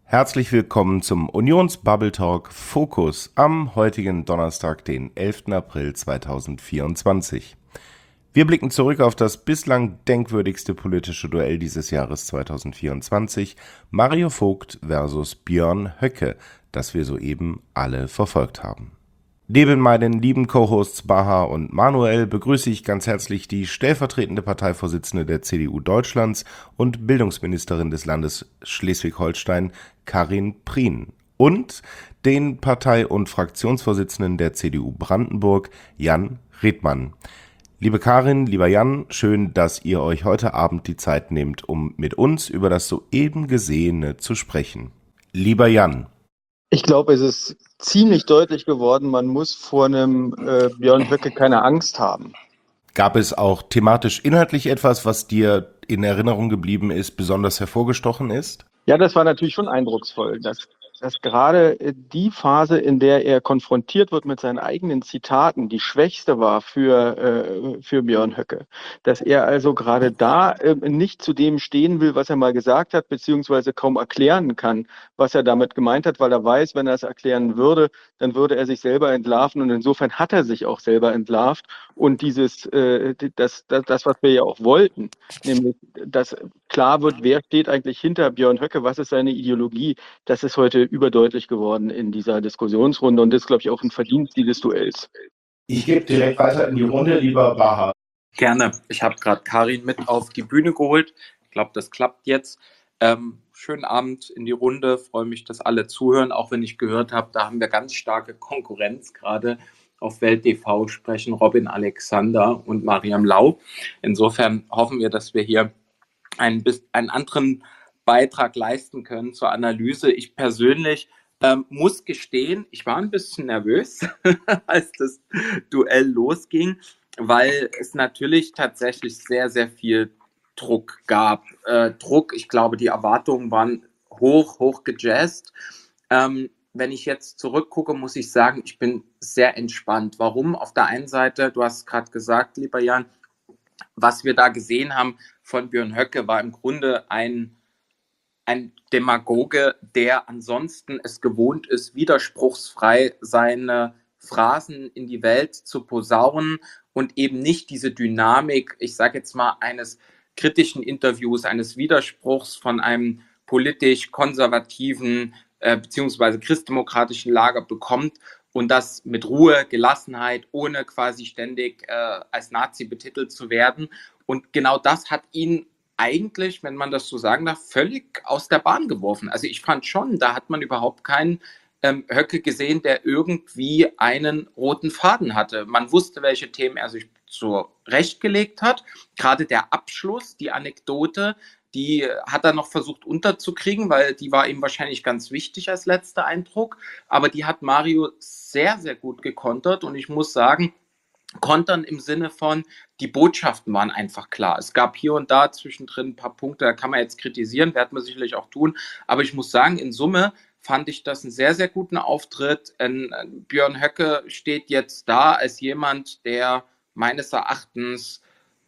Herzlich willkommen zum Unions-Bubble Talk Fokus am heutigen Donnerstag, den 11. April 2024. Wir blicken zurück auf das bislang denkwürdigste politische Duell dieses Jahres 2024, Mario Vogt versus Björn Höcke, das wir soeben alle verfolgt haben. Neben meinen lieben Co-Hosts Baha und Manuel begrüße ich ganz herzlich die stellvertretende Parteivorsitzende der CDU Deutschlands und Bildungsministerin des Landes Schleswig-Holstein, Karin Prien, und den Partei- und Fraktionsvorsitzenden der CDU Brandenburg, Jan Redmann. Liebe Karin, lieber Jan, schön, dass ihr euch heute Abend die Zeit nehmt, um mit uns über das soeben Gesehene zu sprechen. Lieber Jan. Ich glaube, es ist ziemlich deutlich geworden, man muss vor einem Björn Höcke keine Angst haben. Gab es auch thematisch inhaltlich etwas, was dir in Erinnerung geblieben ist, besonders hervorgestochen ist? Ja, das war natürlich schon eindrucksvoll, dass gerade die Phase, in der er konfrontiert wird mit seinen eigenen Zitaten, die schwächste war für Björn Höcke. Dass er also gerade da nicht zu dem stehen will, was er mal gesagt hat, beziehungsweise kaum erklären kann, was er damit gemeint hat, weil er weiß, wenn er es erklären würde, dann würde er sich selber entlarven, und insofern hat er sich auch selber entlarvt. Und das, was wir ja auch wollten, nämlich, dass klar wird, wer steht eigentlich hinter Björn Höcke, was ist seine Ideologie, das ist heute überdeutlich geworden in dieser Diskussionsrunde, und das ist, glaube ich, auch ein Verdienst dieses Duells. Ich gebe direkt weiter in die Runde, lieber Baha. Gerne. Ich habe gerade Karin mit auf die Bühne geholt. Ich glaube, das klappt jetzt. Schönen Abend in die Runde. Freue mich, dass alle zuhören, auch wenn ich gehört habe, da haben wir ganz starke Konkurrenz gerade. Auf Welt TV sprechen Robin Alexander und Mariam Lau. Insofern hoffen wir, dass wir hier einen anderen Beitrag leisten können zur Analyse. Ich persönlich muss gestehen, ich war ein bisschen nervös, als das Duell losging, weil es natürlich tatsächlich sehr, sehr viel Druck gab. Ich glaube, die Erwartungen waren hoch gejazzt. Wenn ich jetzt zurückgucke, muss ich sagen, ich bin sehr entspannt. Warum? Auf der einen Seite, du hast es gerade gesagt, lieber Jan, was wir da gesehen haben von Björn Höcke, war im Grunde ein Demagoge, der ansonsten es gewohnt ist, widerspruchsfrei seine Phrasen in die Welt zu posaunen und eben nicht diese Dynamik, ich sage jetzt mal, eines kritischen Interviews, eines Widerspruchs von einem politisch konservativen beziehungsweise christdemokratischen Lager bekommt und das mit Ruhe, Gelassenheit, ohne quasi ständig als Nazi betitelt zu werden. Und genau das hat ihn eigentlich, wenn man das so sagen darf, völlig aus der Bahn geworfen. Also ich fand schon, da hat man überhaupt keinen Höcke gesehen, der irgendwie einen roten Faden hatte. Man wusste, welche Themen er sich zurechtgelegt hat. Gerade der Abschluss, die Anekdote, die hat er noch versucht unterzukriegen, weil die war ihm wahrscheinlich ganz wichtig als letzter Eindruck. Aber die hat Mario sehr, sehr gut gekontert, und ich muss sagen, kontern im Sinne von, die Botschaften waren einfach klar. Es gab hier und da zwischendrin ein paar Punkte, da kann man jetzt kritisieren, werden wir sicherlich auch tun, aber ich muss sagen, in Summe fand ich das einen sehr, sehr guten Auftritt. Björn Höcke steht jetzt da als jemand, der meines Erachtens,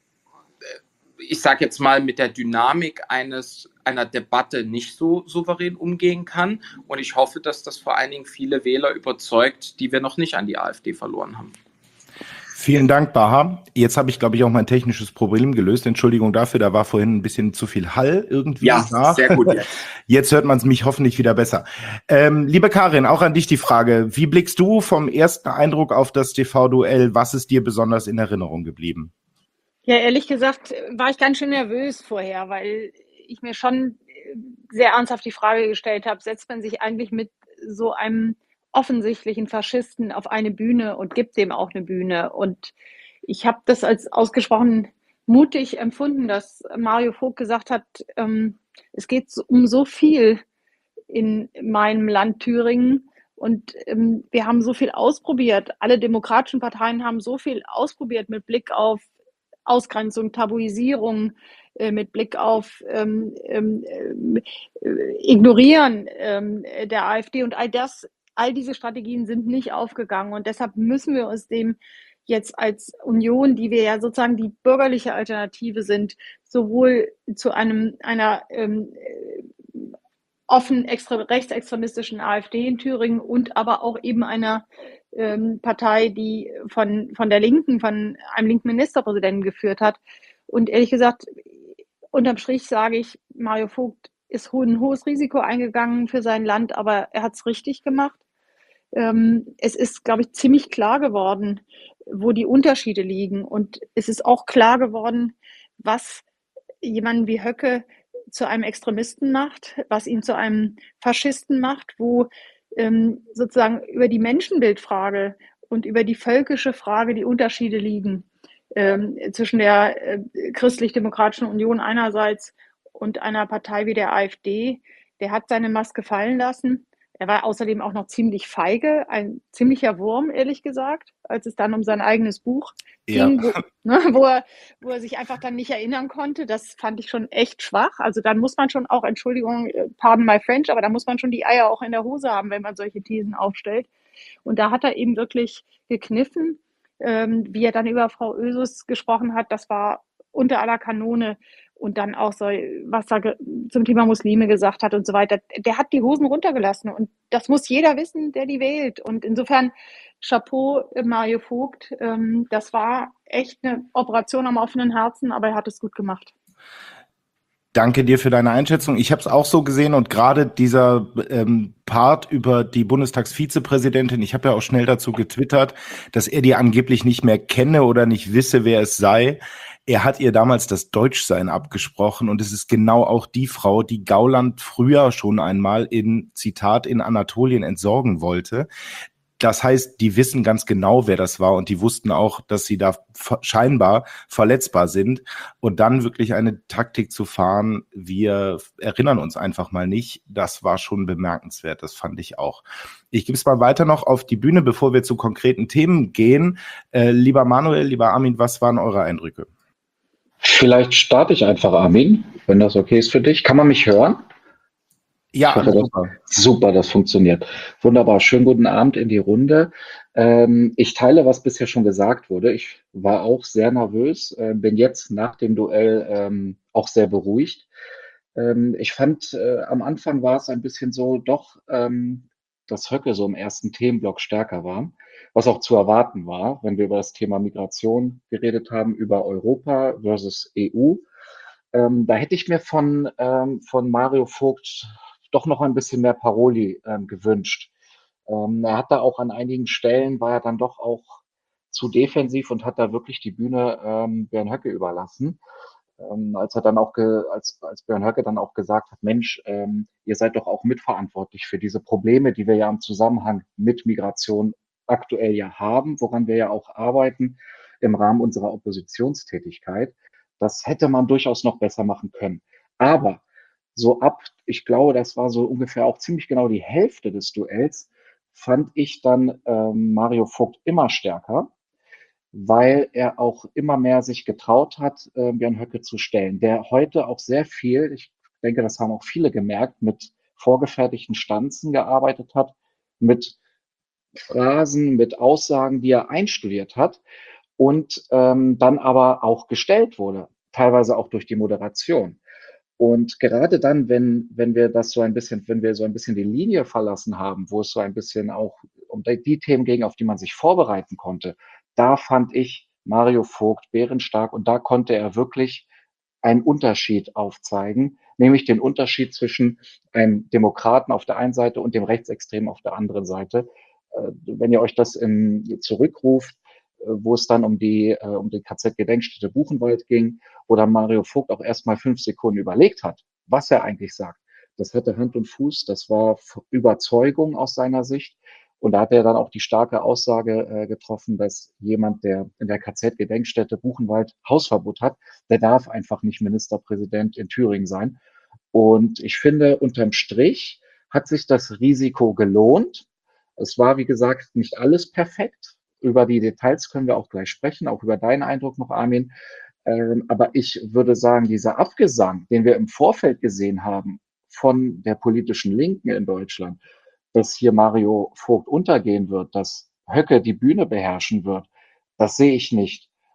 ich sage jetzt mal, mit der Dynamik einer Debatte nicht so souverän umgehen kann, und ich hoffe, dass das vor allen Dingen viele Wähler überzeugt, die wir noch nicht an die AfD verloren haben. Vielen Dank, Baha. Jetzt habe ich, glaube ich, auch mein technisches Problem gelöst. Entschuldigung dafür, da war vorhin ein bisschen zu viel Hall irgendwie. Ja, sehr gut. Jetzt hört man es mich hoffentlich wieder besser. Liebe Karin, auch an dich die Frage. Wie blickst du vom ersten Eindruck auf das TV-Duell? Was ist dir besonders in Erinnerung geblieben? Ja, ehrlich gesagt war ich ganz schön nervös vorher, weil ich mir schon sehr ernsthaft die Frage gestellt habe, setzt man sich eigentlich mit so einem offensichtlichen Faschisten auf eine Bühne und gibt dem auch eine Bühne? Und ich habe das als ausgesprochen mutig empfunden, dass Mario Vogt gesagt hat, es geht um so viel in meinem Land Thüringen. Und wir haben so viel ausprobiert. Alle demokratischen Parteien haben so viel ausprobiert mit Blick auf Ausgrenzung, Tabuisierung, mit Blick auf Ignorieren der AfD, und all diese Strategien sind nicht aufgegangen, und deshalb müssen wir uns dem jetzt als Union, die wir ja sozusagen die bürgerliche Alternative sind, sowohl zu einer offen rechtsextremistischen AfD in Thüringen und aber auch eben einer Partei, die von der Linken, von einem linken Ministerpräsidenten geführt hat. Und ehrlich gesagt, unterm Strich sage ich, Mario Vogt ist ein hohes Risiko eingegangen für sein Land, aber er hat es richtig gemacht. Es ist, glaube ich, ziemlich klar geworden, wo die Unterschiede liegen. Und es ist auch klar geworden, was jemanden wie Höcke zu einem Extremisten macht, was ihn zu einem Faschisten macht, wo sozusagen über die Menschenbildfrage und über die völkische Frage die Unterschiede liegen zwischen der Christlich-Demokratischen Union einerseits und einer Partei wie der AfD. Der hat seine Maske fallen lassen. Er war außerdem auch noch ziemlich feige, ein ziemlicher Wurm, ehrlich gesagt, als es dann um sein eigenes Buch ging, wo er sich einfach dann nicht erinnern konnte. Das fand ich schon echt schwach. Also dann muss man schon auch, Entschuldigung, pardon my French, aber da muss man schon die Eier auch in der Hose haben, wenn man solche Thesen aufstellt. Und da hat er eben wirklich gekniffen. Wie er dann über Frau Ösus gesprochen hat, das war unter aller Kanone. Und dann auch so, was er zum Thema Muslime gesagt hat und so weiter. Der hat die Hosen runtergelassen. Und das muss jeder wissen, der die wählt. Und insofern Chapeau, Mario Vogt. Das war echt eine Operation am offenen Herzen, aber er hat es gut gemacht. Danke dir für deine Einschätzung. Ich habe es auch so gesehen und gerade dieser Part über die Bundestagsvizepräsidentin, ich habe ja auch schnell dazu getwittert, dass er die angeblich nicht mehr kenne oder nicht wisse, wer es sei. Er hat ihr damals das Deutschsein abgesprochen und es ist genau auch die Frau, die Gauland früher schon einmal Zitat, in Anatolien entsorgen wollte. Das heißt, die wissen ganz genau, wer das war und die wussten auch, dass sie da scheinbar verletzbar sind. Und dann wirklich eine Taktik zu fahren, wir erinnern uns einfach mal nicht, das war schon bemerkenswert, das fand ich auch. Ich gebe es mal weiter noch auf die Bühne, bevor wir zu konkreten Themen gehen. Lieber Manuel, lieber Armin, was waren eure Eindrücke? Vielleicht starte ich einfach, Armin, wenn das okay ist für dich. Kann man mich hören? Ja, super. Super, das funktioniert. Wunderbar. Schönen guten Abend in die Runde. Ich teile, was bisher schon gesagt wurde. Ich war auch sehr nervös, bin jetzt nach dem Duell auch sehr beruhigt. Ich fand, am Anfang war es ein bisschen so, dass Höcke so im ersten Themenblock stärker war, was auch zu erwarten war, wenn wir über das Thema Migration geredet haben, über Europa versus EU. Da hätte ich mir von Mario Vogt doch noch ein bisschen mehr Paroli gewünscht. Er hat da auch an einigen Stellen, war er dann doch auch zu defensiv und hat da wirklich die Bühne Björn Höcke überlassen. Als Björn Höcke dann auch gesagt hat, Mensch, ihr seid doch auch mitverantwortlich für diese Probleme, die wir ja im Zusammenhang mit Migration aktuell ja haben, woran wir ja auch arbeiten im Rahmen unserer Oppositionstätigkeit. Das hätte man durchaus noch besser machen können. Aber ich glaube, das war so ungefähr auch ziemlich genau die Hälfte des Duells, fand ich dann Mario Vogt immer stärker, weil er auch immer mehr sich getraut hat, Björn Höcke zu stellen, der heute auch sehr viel, ich denke, das haben auch viele gemerkt, mit vorgefertigten Stanzen gearbeitet hat, mit Phrasen, mit Aussagen, die er einstudiert hat und dann aber auch gestellt wurde, teilweise auch durch die Moderation. Und gerade dann, wenn wir so ein bisschen die Linie verlassen haben, wo es so ein bisschen auch um die Themen ging, auf die man sich vorbereiten konnte, da fand ich Mario Vogt bärenstark und da konnte er wirklich einen Unterschied aufzeigen, nämlich den Unterschied zwischen einem Demokraten auf der einen Seite und dem Rechtsextremen auf der anderen Seite. Wenn ihr euch das zurückruft, wo es dann um die KZ-Gedenkstätte Buchenwald ging, wo dann Mario Vogt auch erstmal 5 Sekunden überlegt hat, was er eigentlich sagt. Das hatte Hand und Fuß, das war Überzeugung aus seiner Sicht. Und da hat er dann auch die starke Aussage getroffen, dass jemand, der in der KZ-Gedenkstätte Buchenwald Hausverbot hat, der darf einfach nicht Ministerpräsident in Thüringen sein. Und ich finde, unterm Strich hat sich das Risiko gelohnt. Es war, wie gesagt, nicht alles perfekt. Über die Details können wir auch gleich sprechen, auch über deinen Eindruck noch, Armin. Aber ich würde sagen, dieser Abgesang, den wir im Vorfeld gesehen haben von der politischen Linken in Deutschland, dass hier Mario Vogt untergehen wird, dass Höcke die Bühne beherrschen wird, das sehe ich nicht.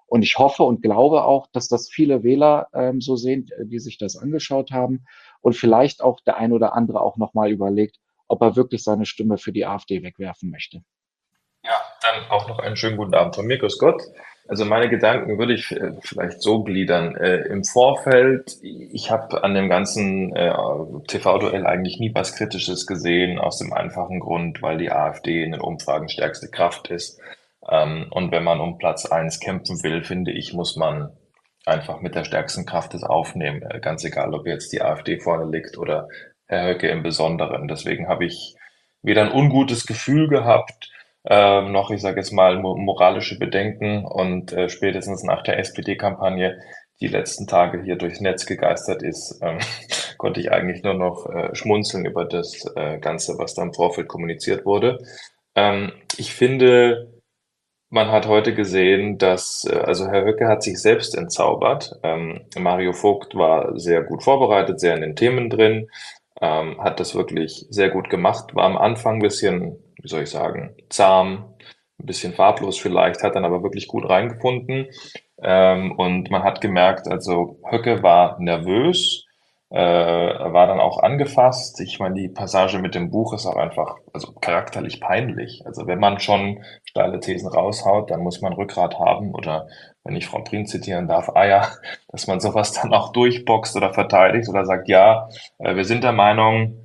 Und ich hoffe und glaube auch, dass das viele Wähler so sehen, die sich das angeschaut haben und vielleicht auch der ein oder andere auch nochmal überlegt, ob er wirklich seine Stimme für die AfD wegwerfen möchte. Ja, dann auch noch einen schönen guten Abend von mir. Grüß Gott. Also meine Gedanken würde ich vielleicht so gliedern. Im Vorfeld, ich habe an dem ganzen TV-Duell eigentlich nie was Kritisches gesehen, aus dem einfachen Grund, weil die AfD in den Umfragen stärkste Kraft ist. Und wenn man um Platz 1 kämpfen will, finde ich, muss man einfach mit der stärksten Kraft es aufnehmen. Ganz egal, ob jetzt die AfD vorne liegt oder Herr Höcke im Besonderen. Deswegen habe ich weder ein ungutes Gefühl gehabt, noch, ich sage jetzt mal, moralische Bedenken und spätestens nach der SPD-Kampagne, die letzten Tage hier durchs Netz gegeistert ist, konnte ich eigentlich nur noch schmunzeln über das Ganze, was da im Vorfeld kommuniziert wurde. Ich finde, man hat heute gesehen, dass, also Herr Höcke hat sich selbst entzaubert. Mario Vogt war sehr gut vorbereitet, sehr in den Themen drin, hat das wirklich sehr gut gemacht, war am Anfang ein bisschen, wie soll ich sagen, zahm, ein bisschen farblos vielleicht, hat dann aber wirklich gut reingefunden. Und man hat gemerkt, also Höcke war nervös, war dann auch angefasst. Ich meine, die Passage mit dem Buch ist auch einfach, also charakterlich peinlich. Also wenn man schon steile Thesen raushaut, dann muss man Rückgrat haben oder, wenn ich Frau Prien zitieren darf, Eier, dass man sowas dann auch durchboxt oder verteidigt oder sagt, ja, wir sind der Meinung,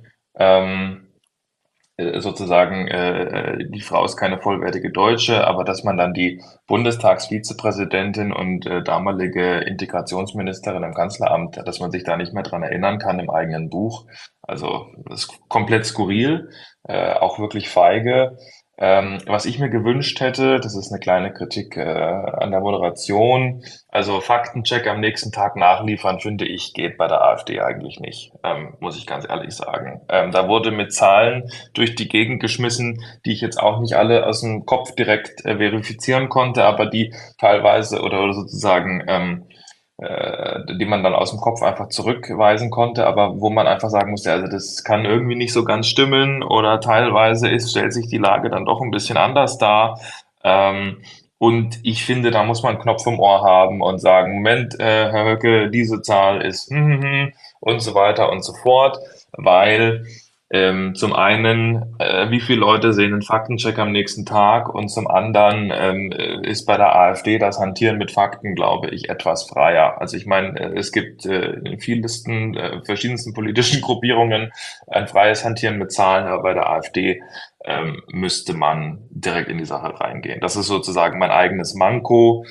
sozusagen, die Frau ist keine vollwertige Deutsche, aber dass man dann die Bundestagsvizepräsidentin und damalige Integrationsministerin im Kanzleramt, dass man sich da nicht mehr dran erinnern kann im eigenen Buch. Also das ist komplett skurril, auch wirklich feige. Was ich mir gewünscht hätte, das ist eine kleine Kritik an der Moderation. Also Faktencheck am nächsten Tag nachliefern, finde ich, geht bei der AfD eigentlich nicht, muss ich ganz ehrlich sagen. Da wurde mit Zahlen durch die Gegend geschmissen, die ich jetzt auch nicht alle aus dem Kopf direkt verifizieren konnte, aber die teilweise oder sozusagen die man dann aus dem Kopf einfach zurückweisen konnte, aber wo man einfach sagen musste, also das kann irgendwie nicht so ganz stimmen oder teilweise stellt sich die Lage dann doch ein bisschen anders dar. Und ich finde, da muss man einen Knopf im Ohr haben und sagen, Moment, Herr Höcke, diese Zahl ist und so weiter und so fort, weil zum einen, wie viele Leute sehen den Faktencheck am nächsten Tag und zum anderen ist bei der AfD das Hantieren mit Fakten, glaube ich, etwas freier. Also ich meine, es gibt in vielesten, verschiedensten politischen Gruppierungen ein freies Hantieren mit Zahlen, aber bei der AfD müsste man direkt in die Sache reingehen. Das ist sozusagen mein eigenes Manko,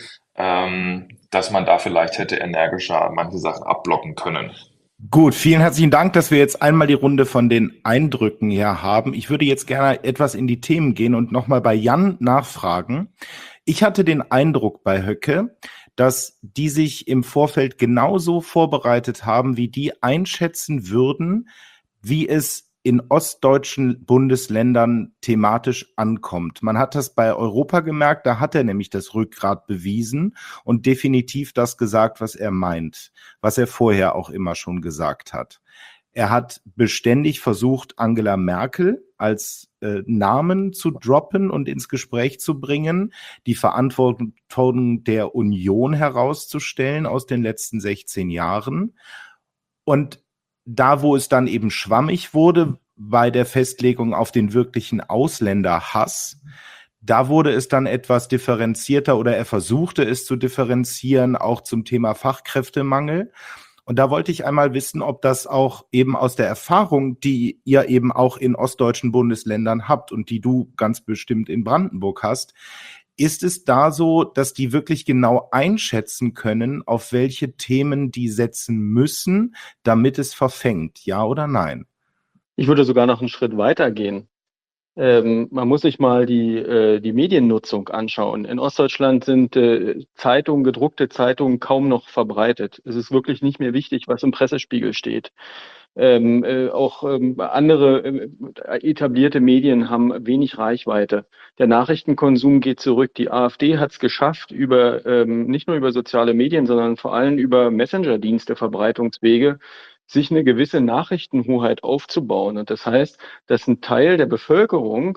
dass man da vielleicht hätte energischer manche Sachen abblocken können. Gut, vielen herzlichen Dank, dass wir jetzt einmal die Runde von den Eindrücken hier haben. Ich würde jetzt gerne etwas in die Themen gehen und nochmal bei Jan nachfragen. Ich hatte den Eindruck bei Höcke, dass die sich im Vorfeld genauso vorbereitet haben, wie die einschätzen würden, wie es in ostdeutschen Bundesländern thematisch ankommt. Man hat das bei Europa gemerkt, da hat er nämlich das Rückgrat bewiesen und definitiv das gesagt, was er meint, was er vorher auch immer schon gesagt hat. Er hat beständig versucht, Angela Merkel als Namen zu droppen und ins Gespräch zu bringen, die Verantwortung der Union herauszustellen aus den letzten 16 Jahren. Und da, wo es dann eben schwammig wurde, bei der Festlegung auf den wirklichen Ausländerhass, da wurde es dann etwas differenzierter oder er versuchte es zu differenzieren, auch zum Thema Fachkräftemangel. Und da wollte ich einmal wissen, ob das auch eben aus der Erfahrung, die ihr eben auch in ostdeutschen Bundesländern habt und die du ganz bestimmt in Brandenburg hast, ist es da so, dass die wirklich genau einschätzen können, auf welche Themen die setzen müssen, damit es verfängt? Ja oder nein? Ich würde sogar noch einen Schritt weiter gehen. Man muss sich mal die Mediennutzung anschauen. In Ostdeutschland sind Zeitungen, gedruckte Zeitungen kaum noch verbreitet. Es ist wirklich nicht mehr wichtig, was im Pressespiegel steht. Auch andere etablierte Medien haben wenig Reichweite. Der Nachrichtenkonsum geht zurück. Die AfD hat es geschafft, nicht nur über soziale Medien, sondern vor allem über Messenger-Dienste, Verbreitungswege, sich eine gewisse Nachrichtenhoheit aufzubauen. Und das heißt, dass ein Teil der Bevölkerung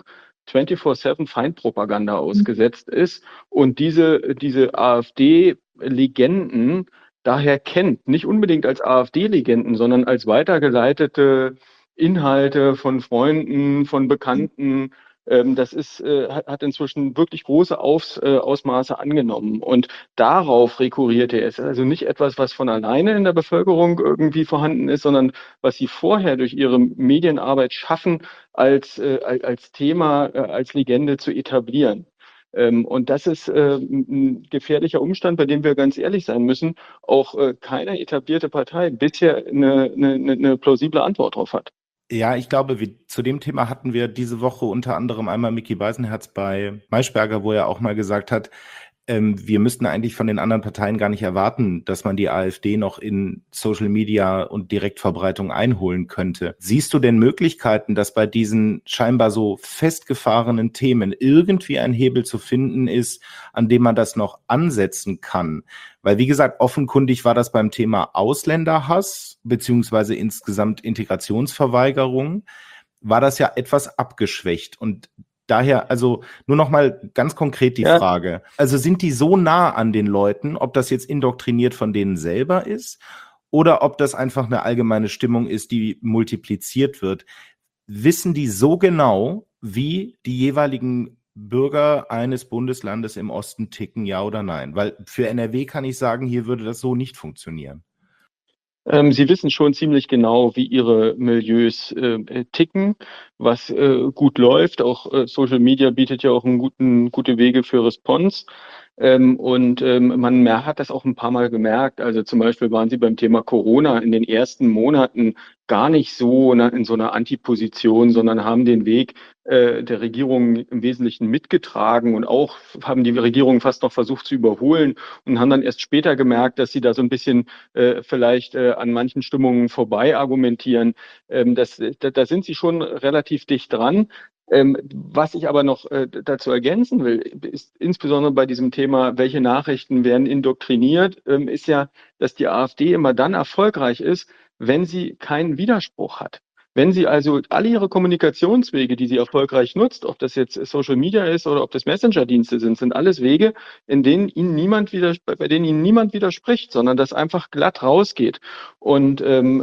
24/7 Feindpropaganda ausgesetzt ist und diese AfD-Legenden daher kennt, nicht unbedingt als AfD-Legenden, sondern als weitergeleitete Inhalte von Freunden, von Bekannten. Hat inzwischen wirklich große Ausmaße angenommen. Und darauf rekurriert er. Es ist also nicht etwas, was von alleine in der Bevölkerung irgendwie vorhanden ist, sondern was sie vorher durch ihre Medienarbeit schaffen, als Thema, als Legende zu etablieren. Und das ist ein gefährlicher Umstand, bei dem wir ganz ehrlich sein müssen, auch keine etablierte Partei bisher eine plausible Antwort drauf hat. Ja, ich glaube, zu dem Thema hatten wir diese Woche unter anderem einmal Micky Beisenherz bei Maischberger, wo er auch mal gesagt hat, wir müssten eigentlich von den anderen Parteien gar nicht erwarten, dass man die AfD noch in Social Media und Direktverbreitung einholen könnte. Siehst du denn Möglichkeiten, dass bei diesen scheinbar so festgefahrenen Themen irgendwie ein Hebel zu finden ist, an dem man das noch ansetzen kann? Weil, wie gesagt, offenkundig war das beim Thema Ausländerhass beziehungsweise insgesamt Integrationsverweigerung, war das ja etwas abgeschwächt. Und daher, also nur noch mal ganz konkret die Frage. Also sind die so nah an den Leuten, ob das jetzt indoktriniert von denen selber ist oder ob das einfach eine allgemeine Stimmung ist, die multipliziert wird? Wissen die so genau, wie die jeweiligen Bürger eines Bundeslandes im Osten ticken, ja oder nein? Weil für NRW kann ich sagen, hier würde das so nicht funktionieren. Sie wissen schon ziemlich genau, wie ihre Milieus ticken, was gut läuft. Auch Social Media bietet ja auch gute Wege für Response. Man hat das auch ein paar Mal gemerkt. Also zum Beispiel waren sie beim Thema Corona in den ersten Monaten gar nicht so in so einer Antiposition, sondern haben den Weg der Regierung im Wesentlichen mitgetragen und auch haben die Regierung fast noch versucht zu überholen und haben dann erst später gemerkt, dass sie da so ein bisschen vielleicht an manchen Stimmungen vorbei argumentieren. Da sind sie schon relativ dicht dran. Was ich aber noch dazu ergänzen will, ist insbesondere bei diesem Thema, welche Nachrichten werden indoktriniert, ist ja, dass die AfD immer dann erfolgreich ist, wenn sie keinen Widerspruch hat. Wenn sie also alle ihre Kommunikationswege, die sie erfolgreich nutzt, ob das jetzt Social Media ist oder ob das Messenger-Dienste sind alles Wege, bei denen ihnen niemand widerspricht, sondern das einfach glatt rausgeht. Und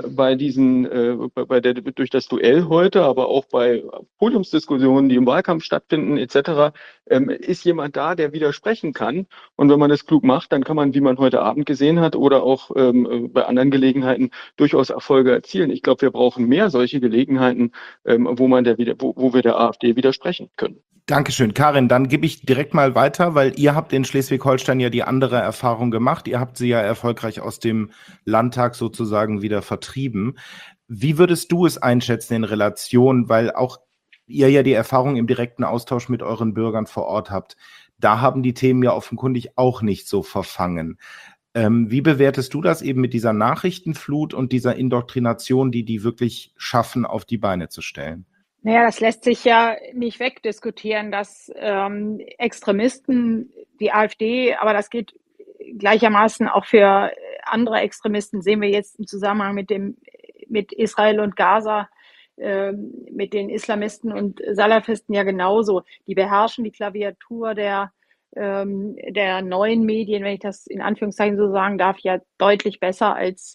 durch das Duell heute, aber auch bei Podiumsdiskussionen, die im Wahlkampf stattfinden, etc., ist jemand da, der widersprechen kann. Und wenn man das klug macht, dann kann man, wie man heute Abend gesehen hat oder auch bei anderen Gelegenheiten, durchaus Erfolge erzielen. Ich glaube, wir brauchen mehr solche Gelegenheiten, wo wir der AfD widersprechen können. Dankeschön. Karin, dann gebe ich direkt mal weiter, weil ihr habt in Schleswig-Holstein ja die andere Erfahrung gemacht. Ihr habt sie ja erfolgreich aus dem Landtag sozusagen wieder vertrieben. Wie würdest du es einschätzen in Relation, weil auch ihr ja die Erfahrung im direkten Austausch mit euren Bürgern vor Ort habt? Da haben die Themen ja offenkundig auch nicht so verfangen. Wie bewertest du das eben mit dieser Nachrichtenflut und dieser Indoktrination, die wirklich schaffen, auf die Beine zu stellen? Naja, das lässt sich ja nicht wegdiskutieren, dass Extremisten, die AfD, aber das geht gleichermaßen auch für andere Extremisten, sehen wir jetzt im Zusammenhang mit Israel und Gaza, mit den Islamisten und Salafisten ja genauso. Die beherrschen die Klaviatur der neuen Medien, wenn ich das in Anführungszeichen so sagen darf, ja deutlich besser als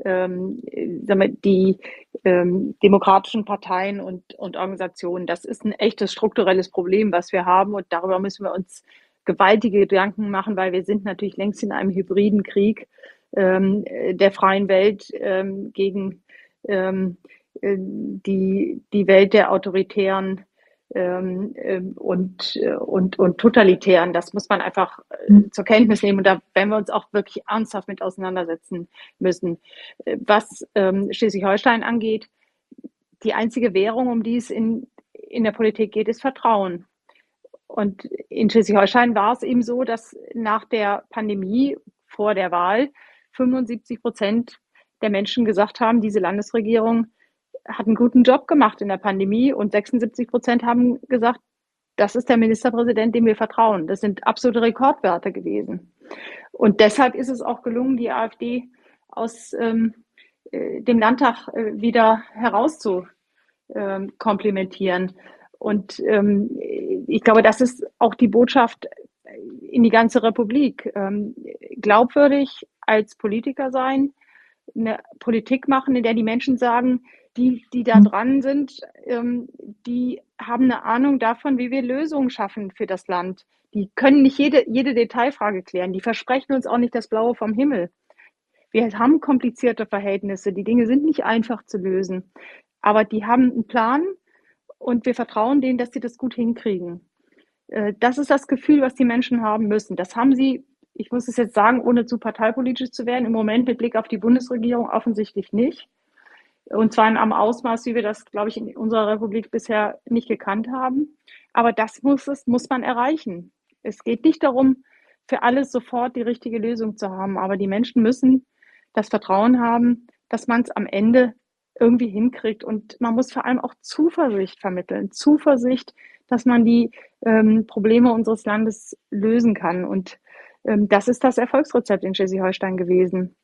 die demokratischen Parteien und Organisationen. Das ist ein echtes strukturelles Problem, was wir haben, und darüber müssen wir uns gewaltige Gedanken machen, weil wir sind natürlich längst in einem hybriden Krieg der freien Welt gegen die Welt der autoritären und totalitären. Das muss man einfach zur Kenntnis nehmen, und da werden wir uns auch wirklich ernsthaft mit auseinandersetzen müssen. Was Schleswig-Holstein angeht, die einzige Währung, um die es in der Politik geht, ist Vertrauen. Und in Schleswig-Holstein war es eben so, dass nach der Pandemie vor der Wahl 75% der Menschen gesagt haben, diese Landesregierung hat einen guten Job gemacht in der Pandemie, und 76% haben gesagt, das ist der Ministerpräsident, dem wir vertrauen. Das sind absolute Rekordwerte gewesen. Und deshalb ist es auch gelungen, die AfD aus dem Landtag wieder herauszukomplimentieren. Und ich glaube, das ist auch die Botschaft in die ganze Republik. Glaubwürdig als Politiker sein, eine Politik machen, in der die Menschen sagen, die da dran sind, die haben eine Ahnung davon, wie wir Lösungen schaffen für das Land. Die können nicht jede Detailfrage klären. Die versprechen uns auch nicht das Blaue vom Himmel. Wir haben komplizierte Verhältnisse. Die Dinge sind nicht einfach zu lösen. Aber die haben einen Plan und wir vertrauen denen, dass sie das gut hinkriegen. Das ist das Gefühl, was die Menschen haben müssen. Das haben sie, ich muss es jetzt sagen, ohne zu parteipolitisch zu werden, im Moment mit Blick auf die Bundesregierung offensichtlich nicht. Und zwar in einem Ausmaß, wie wir das, glaube ich, in unserer Republik bisher nicht gekannt haben. Aber das muss man erreichen. Es geht nicht darum, für alles sofort die richtige Lösung zu haben. Aber die Menschen müssen das Vertrauen haben, dass man es am Ende irgendwie hinkriegt. Und man muss vor allem auch Zuversicht vermitteln. Zuversicht, dass man die Probleme unseres Landes lösen kann. Und das ist das Erfolgsrezept in Schleswig-Holstein gewesen.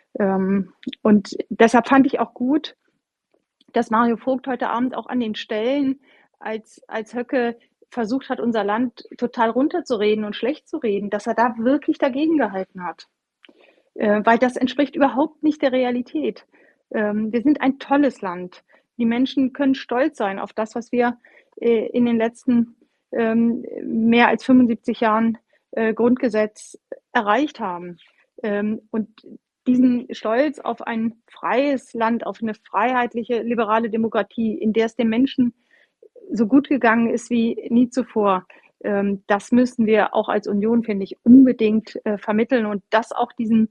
Und deshalb fand ich auch gut, dass Mario Vogt heute Abend auch an den Stellen, als Höcke versucht hat, unser Land total runterzureden und schlecht zu reden, dass er da wirklich dagegen gehalten hat. Weil das entspricht überhaupt nicht der Realität. Wir sind ein tolles Land. Die Menschen können stolz sein auf das, was wir in den letzten mehr als 75 Jahren Grundgesetz erreicht haben. Und diesen Stolz auf ein freies Land, auf eine freiheitliche, liberale Demokratie, in der es den Menschen so gut gegangen ist wie nie zuvor, das müssen wir auch als Union, finde ich, unbedingt vermitteln und das auch diesen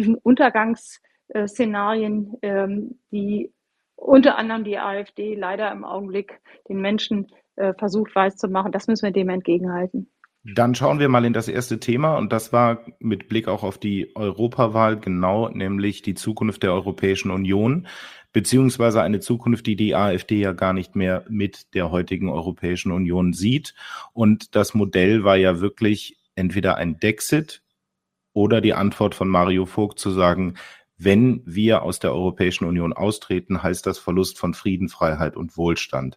Untergangsszenarien, die unter anderem die AfD leider im Augenblick den Menschen versucht weiszumachen, das müssen wir dem entgegenhalten. Dann schauen wir mal in das erste Thema und das war mit Blick auch auf die Europawahl genau, nämlich die Zukunft der Europäischen Union, beziehungsweise eine Zukunft, die die AfD ja gar nicht mehr mit der heutigen Europäischen Union sieht. Und das Modell war ja wirklich entweder ein Dexit oder die Antwort von Mario Vogt zu sagen, wenn wir aus der Europäischen Union austreten, heißt das Verlust von Frieden, Freiheit und Wohlstand.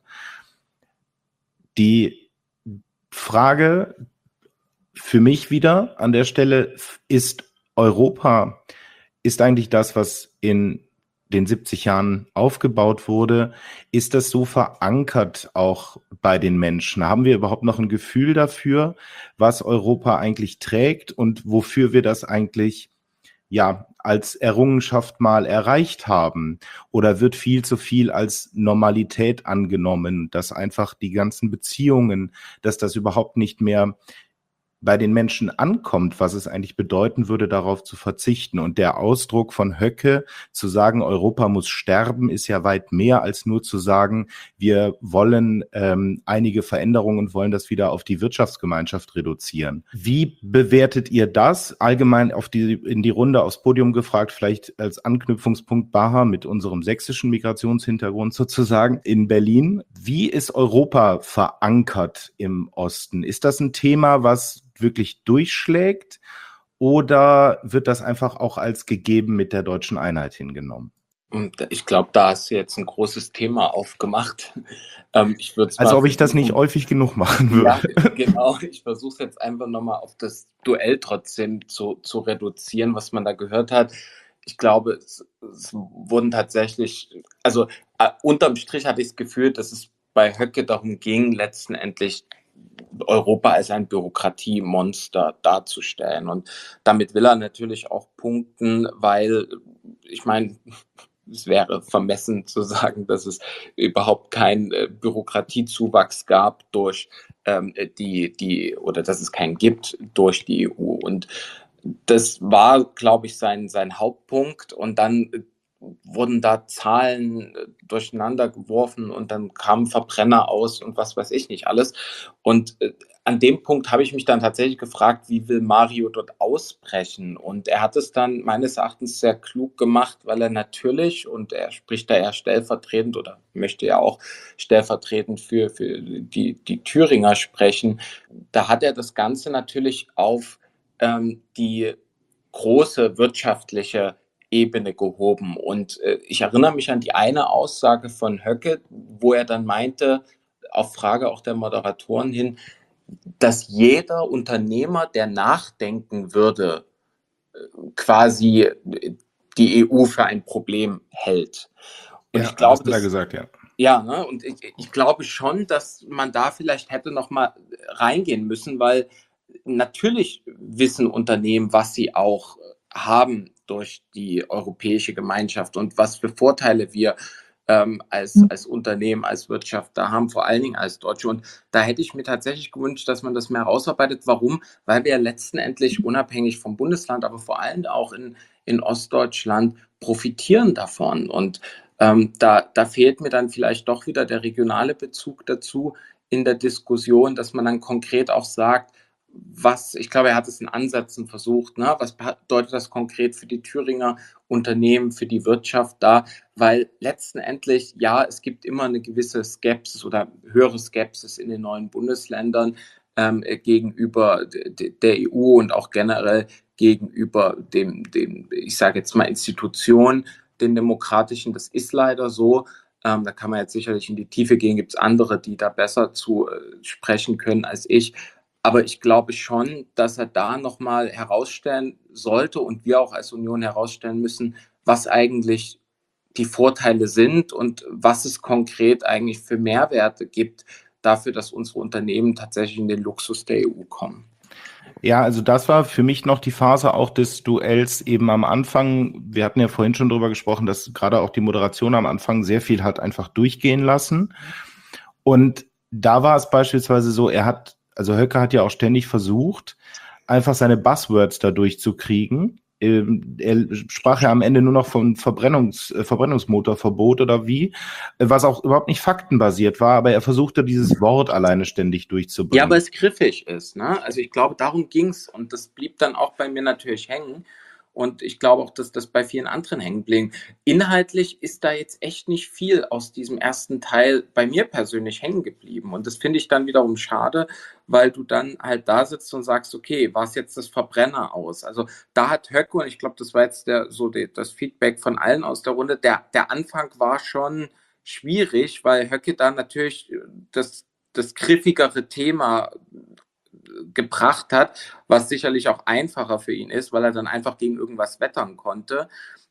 Die Frage für mich wieder an der Stelle ist Europa, ist eigentlich das, was in den 70 Jahren aufgebaut wurde, ist das so verankert auch bei den Menschen? Haben wir überhaupt noch ein Gefühl dafür, was Europa eigentlich trägt und wofür wir das eigentlich ja als Errungenschaft mal erreicht haben? Oder wird viel zu viel als Normalität angenommen, dass einfach die ganzen Beziehungen, dass das überhaupt nicht mehr bei den Menschen ankommt, was es eigentlich bedeuten würde, darauf zu verzichten. Und der Ausdruck von Höcke, zu sagen, Europa muss sterben, ist ja weit mehr als nur zu sagen, wir wollen einige Veränderungen und wollen das wieder auf die Wirtschaftsgemeinschaft reduzieren. Wie bewertet ihr das? Allgemein in die Runde aufs Podium gefragt, vielleicht als Anknüpfungspunkt Baha mit unserem sächsischen Migrationshintergrund sozusagen in Berlin. Wie ist Europa verankert im Osten? Ist das ein Thema, was wirklich durchschlägt oder wird das einfach auch als gegeben mit der deutschen Einheit hingenommen? Und ich glaube, da hast du jetzt ein großes Thema aufgemacht. Als ob ich das nicht häufig genug machen würde. Ja, genau. Ich versuche es jetzt einfach nochmal auf das Duell trotzdem zu reduzieren, was man da gehört hat. Ich glaube, es wurden tatsächlich, also unterm Strich hatte ich das Gefühl, dass es bei Höcke darum ging, letzten Endlich Europa als ein Bürokratiemonster darzustellen. Und damit will er natürlich auch punkten, weil, ich meine, es wäre vermessen zu sagen, dass es überhaupt keinen Bürokratiezuwachs gab durch oder dass es keinen gibt durch die EU. Und das war, glaube ich, sein Hauptpunkt. Und dann wurden da Zahlen durcheinander geworfen und dann kamen Verbrenner aus und was weiß ich nicht alles. Und an dem Punkt habe ich mich dann tatsächlich gefragt, wie will Mario dort ausbrechen? Und er hat es dann meines Erachtens sehr klug gemacht, weil er natürlich, und er spricht da eher stellvertretend oder möchte ja auch stellvertretend für die Thüringer sprechen, da hat er das Ganze natürlich auf die große wirtschaftliche Ebene gehoben. Und ich erinnere mich an die eine Aussage von Höcke, wo er dann meinte, auf Frage auch der Moderatoren hin, dass jeder Unternehmer, der nachdenken würde, quasi die EU für ein Problem hält. Und Ja, ich glaube, hast du da gesagt, ja. ja, ne? Und ich glaube schon, dass man da vielleicht hätte noch mal reingehen müssen, weil natürlich wissen Unternehmen, was sie auch haben durch die europäische Gemeinschaft und was für Vorteile wir als Unternehmen, als Wirtschaft da haben, vor allen Dingen als Deutsche. Und da hätte ich mir tatsächlich gewünscht, dass man das mehr herausarbeitet. Warum? Weil wir letztendlich unabhängig vom Bundesland, aber vor allem auch in Ostdeutschland profitieren davon. Und da fehlt mir dann vielleicht doch wieder der regionale Bezug dazu in der Diskussion, dass man dann konkret auch sagt, ich glaube, er hat es in Ansätzen versucht, ne? Was bedeutet das konkret für die Thüringer Unternehmen, für die Wirtschaft da? Weil letztendlich, ja, es gibt immer eine gewisse Skepsis oder höhere Skepsis in den neuen Bundesländern gegenüber der EU und auch generell gegenüber ich sage jetzt mal, Institutionen, den demokratischen. Das ist leider so. Da kann man jetzt sicherlich in die Tiefe gehen, gibt es andere, die da besser zu sprechen können als ich. Aber ich glaube schon, dass er da nochmal herausstellen sollte und wir auch als Union herausstellen müssen, was eigentlich die Vorteile sind und was es konkret eigentlich für Mehrwerte gibt dafür, dass unsere Unternehmen tatsächlich in den Luxus der EU kommen. Ja, also das war für mich noch die Phase auch des Duells eben am Anfang. Wir hatten ja vorhin schon drüber gesprochen, dass gerade auch die Moderation am Anfang sehr viel hat einfach durchgehen lassen. Und da war es beispielsweise so, also Höcke hat ja auch ständig versucht, einfach seine Buzzwords da durchzukriegen. Er sprach ja am Ende nur noch von Verbrennungsmotorverbot oder wie, was auch überhaupt nicht faktenbasiert war, aber er versuchte dieses Wort alleine ständig durchzubringen. Ja, aber es griffig ist, ne? Also ich glaube, darum ging's und das blieb dann auch bei mir natürlich hängen. Und ich glaube auch, dass das bei vielen anderen hängen blieb. Inhaltlich ist da jetzt echt nicht viel aus diesem ersten Teil bei mir persönlich hängen geblieben. Und das finde ich dann wiederum schade, weil du dann halt da sitzt und sagst, okay, war es jetzt das Verbrenner aus? Also da hat Höcke, und ich glaube, das war jetzt das Feedback von allen aus der Runde, der Anfang war schon schwierig, weil Höcke dann natürlich das griffigere Thema gebracht hat, was sicherlich auch einfacher für ihn ist, weil er dann einfach gegen irgendwas wettern konnte.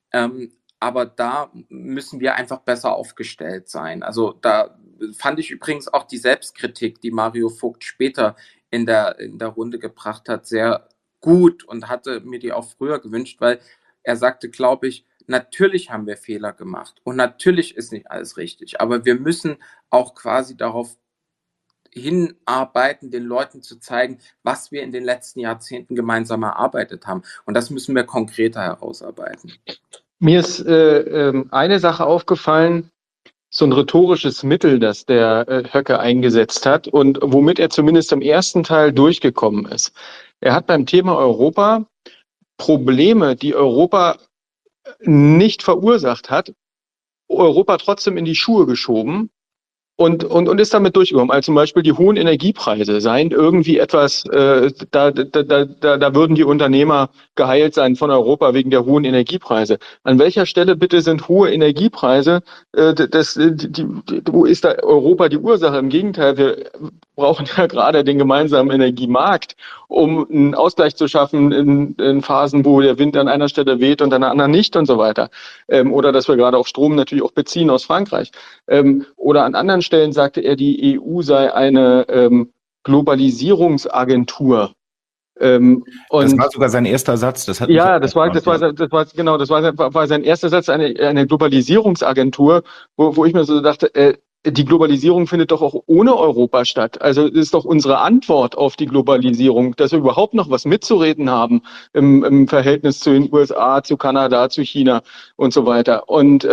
Aber da müssen wir einfach besser aufgestellt sein. Also da fand ich übrigens auch die Selbstkritik, die Mario Vogt später in der Runde gebracht hat, sehr gut und hatte mir die auch früher gewünscht, weil er sagte, glaube ich, natürlich haben wir Fehler gemacht und natürlich ist nicht alles richtig, aber wir müssen auch quasi darauf hinarbeiten, den Leuten zu zeigen, was wir in den letzten Jahrzehnten gemeinsam erarbeitet haben. Und das müssen wir konkreter herausarbeiten. Mir ist eine Sache aufgefallen, so ein rhetorisches Mittel, das der Höcke eingesetzt hat und womit er zumindest im ersten Teil durchgekommen ist. Er hat beim Thema Europa Probleme, die Europa nicht verursacht hat, Europa trotzdem in die Schuhe geschoben und ist damit durchgekommen. Also zum Beispiel die hohen Energiepreise seien irgendwie etwas, da würden die Unternehmer geheilt sein von Europa wegen der hohen Energiepreise. An welcher Stelle bitte sind hohe Energiepreise, wo ist da Europa die Ursache? Im Gegenteil, wir brauchen ja gerade den gemeinsamen Energiemarkt, um einen Ausgleich zu schaffen in Phasen, wo der Wind an einer Stelle weht und an der anderen nicht und so weiter. Oder dass wir gerade auch Strom natürlich auch beziehen aus Frankreich. Oder an anderen Stellen sagte er, die EU sei eine Globalisierungsagentur. Das war sogar sein erster Satz. Das war sein erster Satz, eine Globalisierungsagentur, wo ich mir so dachte, die Globalisierung findet doch auch ohne Europa statt. Also es ist doch unsere Antwort auf die Globalisierung, dass wir überhaupt noch was mitzureden haben im Verhältnis zu den USA, zu Kanada, zu China und so weiter. Und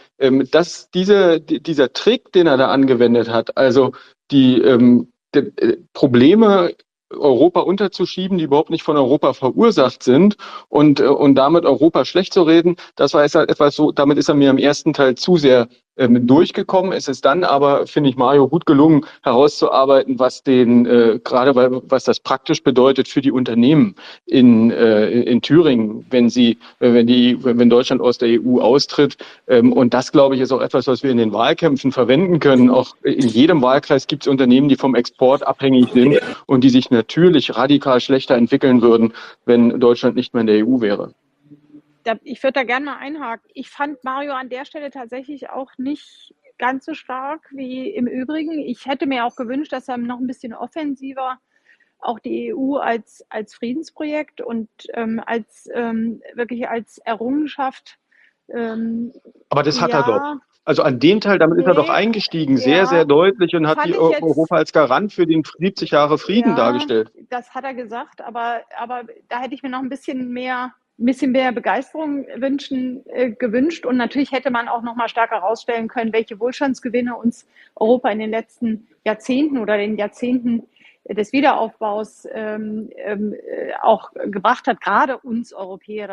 dieser Trick, den er da angewendet hat, also die Probleme Europa unterzuschieben, die überhaupt nicht von Europa verursacht sind und damit Europa schlecht zu reden, das war etwas so, damit ist er mir im ersten Teil zu sehr durchgekommen. Es ist dann aber, finde ich, Mario gut gelungen, herauszuarbeiten, was was das praktisch bedeutet für die Unternehmen in Thüringen, wenn Deutschland aus der EU austritt. Und das, glaube ich, ist auch etwas, was wir in den Wahlkämpfen verwenden können. Auch in jedem Wahlkreis gibt es Unternehmen, die vom Export abhängig sind und die sich natürlich radikal schlechter entwickeln würden, wenn Deutschland nicht mehr in der EU wäre. Ich würde da gerne mal einhaken. Ich fand Mario an der Stelle tatsächlich auch nicht ganz so stark wie im Übrigen. Ich hätte mir auch gewünscht, dass er noch ein bisschen offensiver auch die EU als Friedensprojekt und wirklich als Errungenschaft. Aber das hat er doch. Also an den Teil, damit ist er doch eingestiegen, sehr, sehr deutlich und hat die Europa als Garant für den 70 Jahre Frieden dargestellt. Das hat er gesagt, aber da hätte ich mir noch ein bisschen mehr Begeisterung gewünscht. Und natürlich hätte man auch noch mal stärker herausstellen können, welche Wohlstandsgewinne uns Europa in den letzten Jahrzehnten oder den Jahrzehnten des Wiederaufbaus auch gebracht hat, gerade uns Europäer.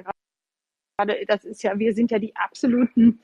Wir sind ja die absoluten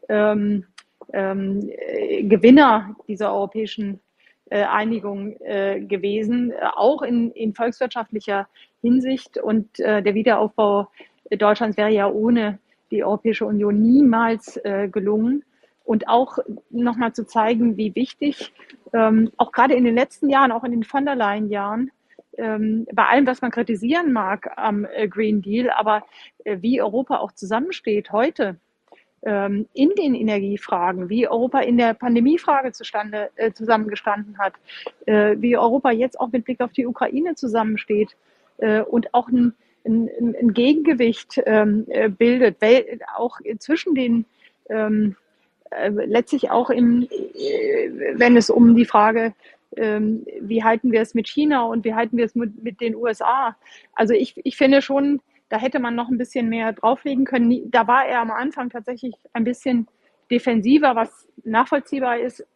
Gewinner dieser europäischen Einigung gewesen, auch in volkswirtschaftlicher Hinsicht. Und der Wiederaufbau Deutschlands wäre ja ohne die Europäische Union niemals gelungen. Und auch nochmal zu zeigen, wie wichtig, auch gerade in den letzten Jahren, auch in den von der Leyen-Jahren, bei allem, was man kritisieren mag am Green Deal, aber wie Europa auch zusammensteht heute in den Energiefragen, wie Europa in der Pandemiefrage zusammengestanden hat, wie Europa jetzt auch mit Blick auf die Ukraine zusammensteht und auch ein Gegengewicht bildet, auch zwischen den letztlich auch wenn es um die Frage, wie halten wir es mit China und wie halten wir es mit den USA. Also ich finde schon, da hätte man noch ein bisschen mehr drauflegen können. Da war er am Anfang tatsächlich ein bisschen defensiver, was nachvollziehbar ist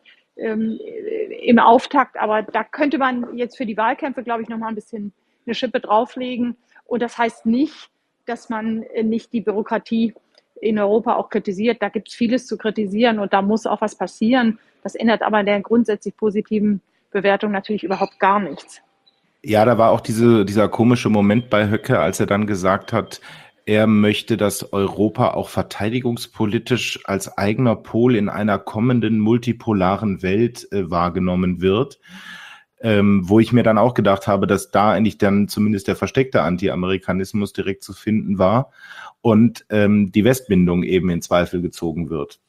im Auftakt. Aber da könnte man jetzt für die Wahlkämpfe, glaube ich, noch mal ein bisschen eine Schippe drauflegen. Und das heißt nicht, dass man nicht die Bürokratie in Europa auch kritisiert. Da gibt es vieles zu kritisieren und da muss auch was passieren. Das ändert aber in der grundsätzlich positiven Bewertung natürlich überhaupt gar nichts. Ja, da war auch dieser komische Moment bei Höcke, als er dann gesagt hat, er möchte, dass Europa auch verteidigungspolitisch als eigener Pol in einer kommenden multipolaren Welt wahrgenommen wird. Wo ich mir dann auch gedacht habe, dass da eigentlich dann zumindest der versteckte Anti-Amerikanismus direkt zu finden war und die Westbindung eben in Zweifel gezogen wird.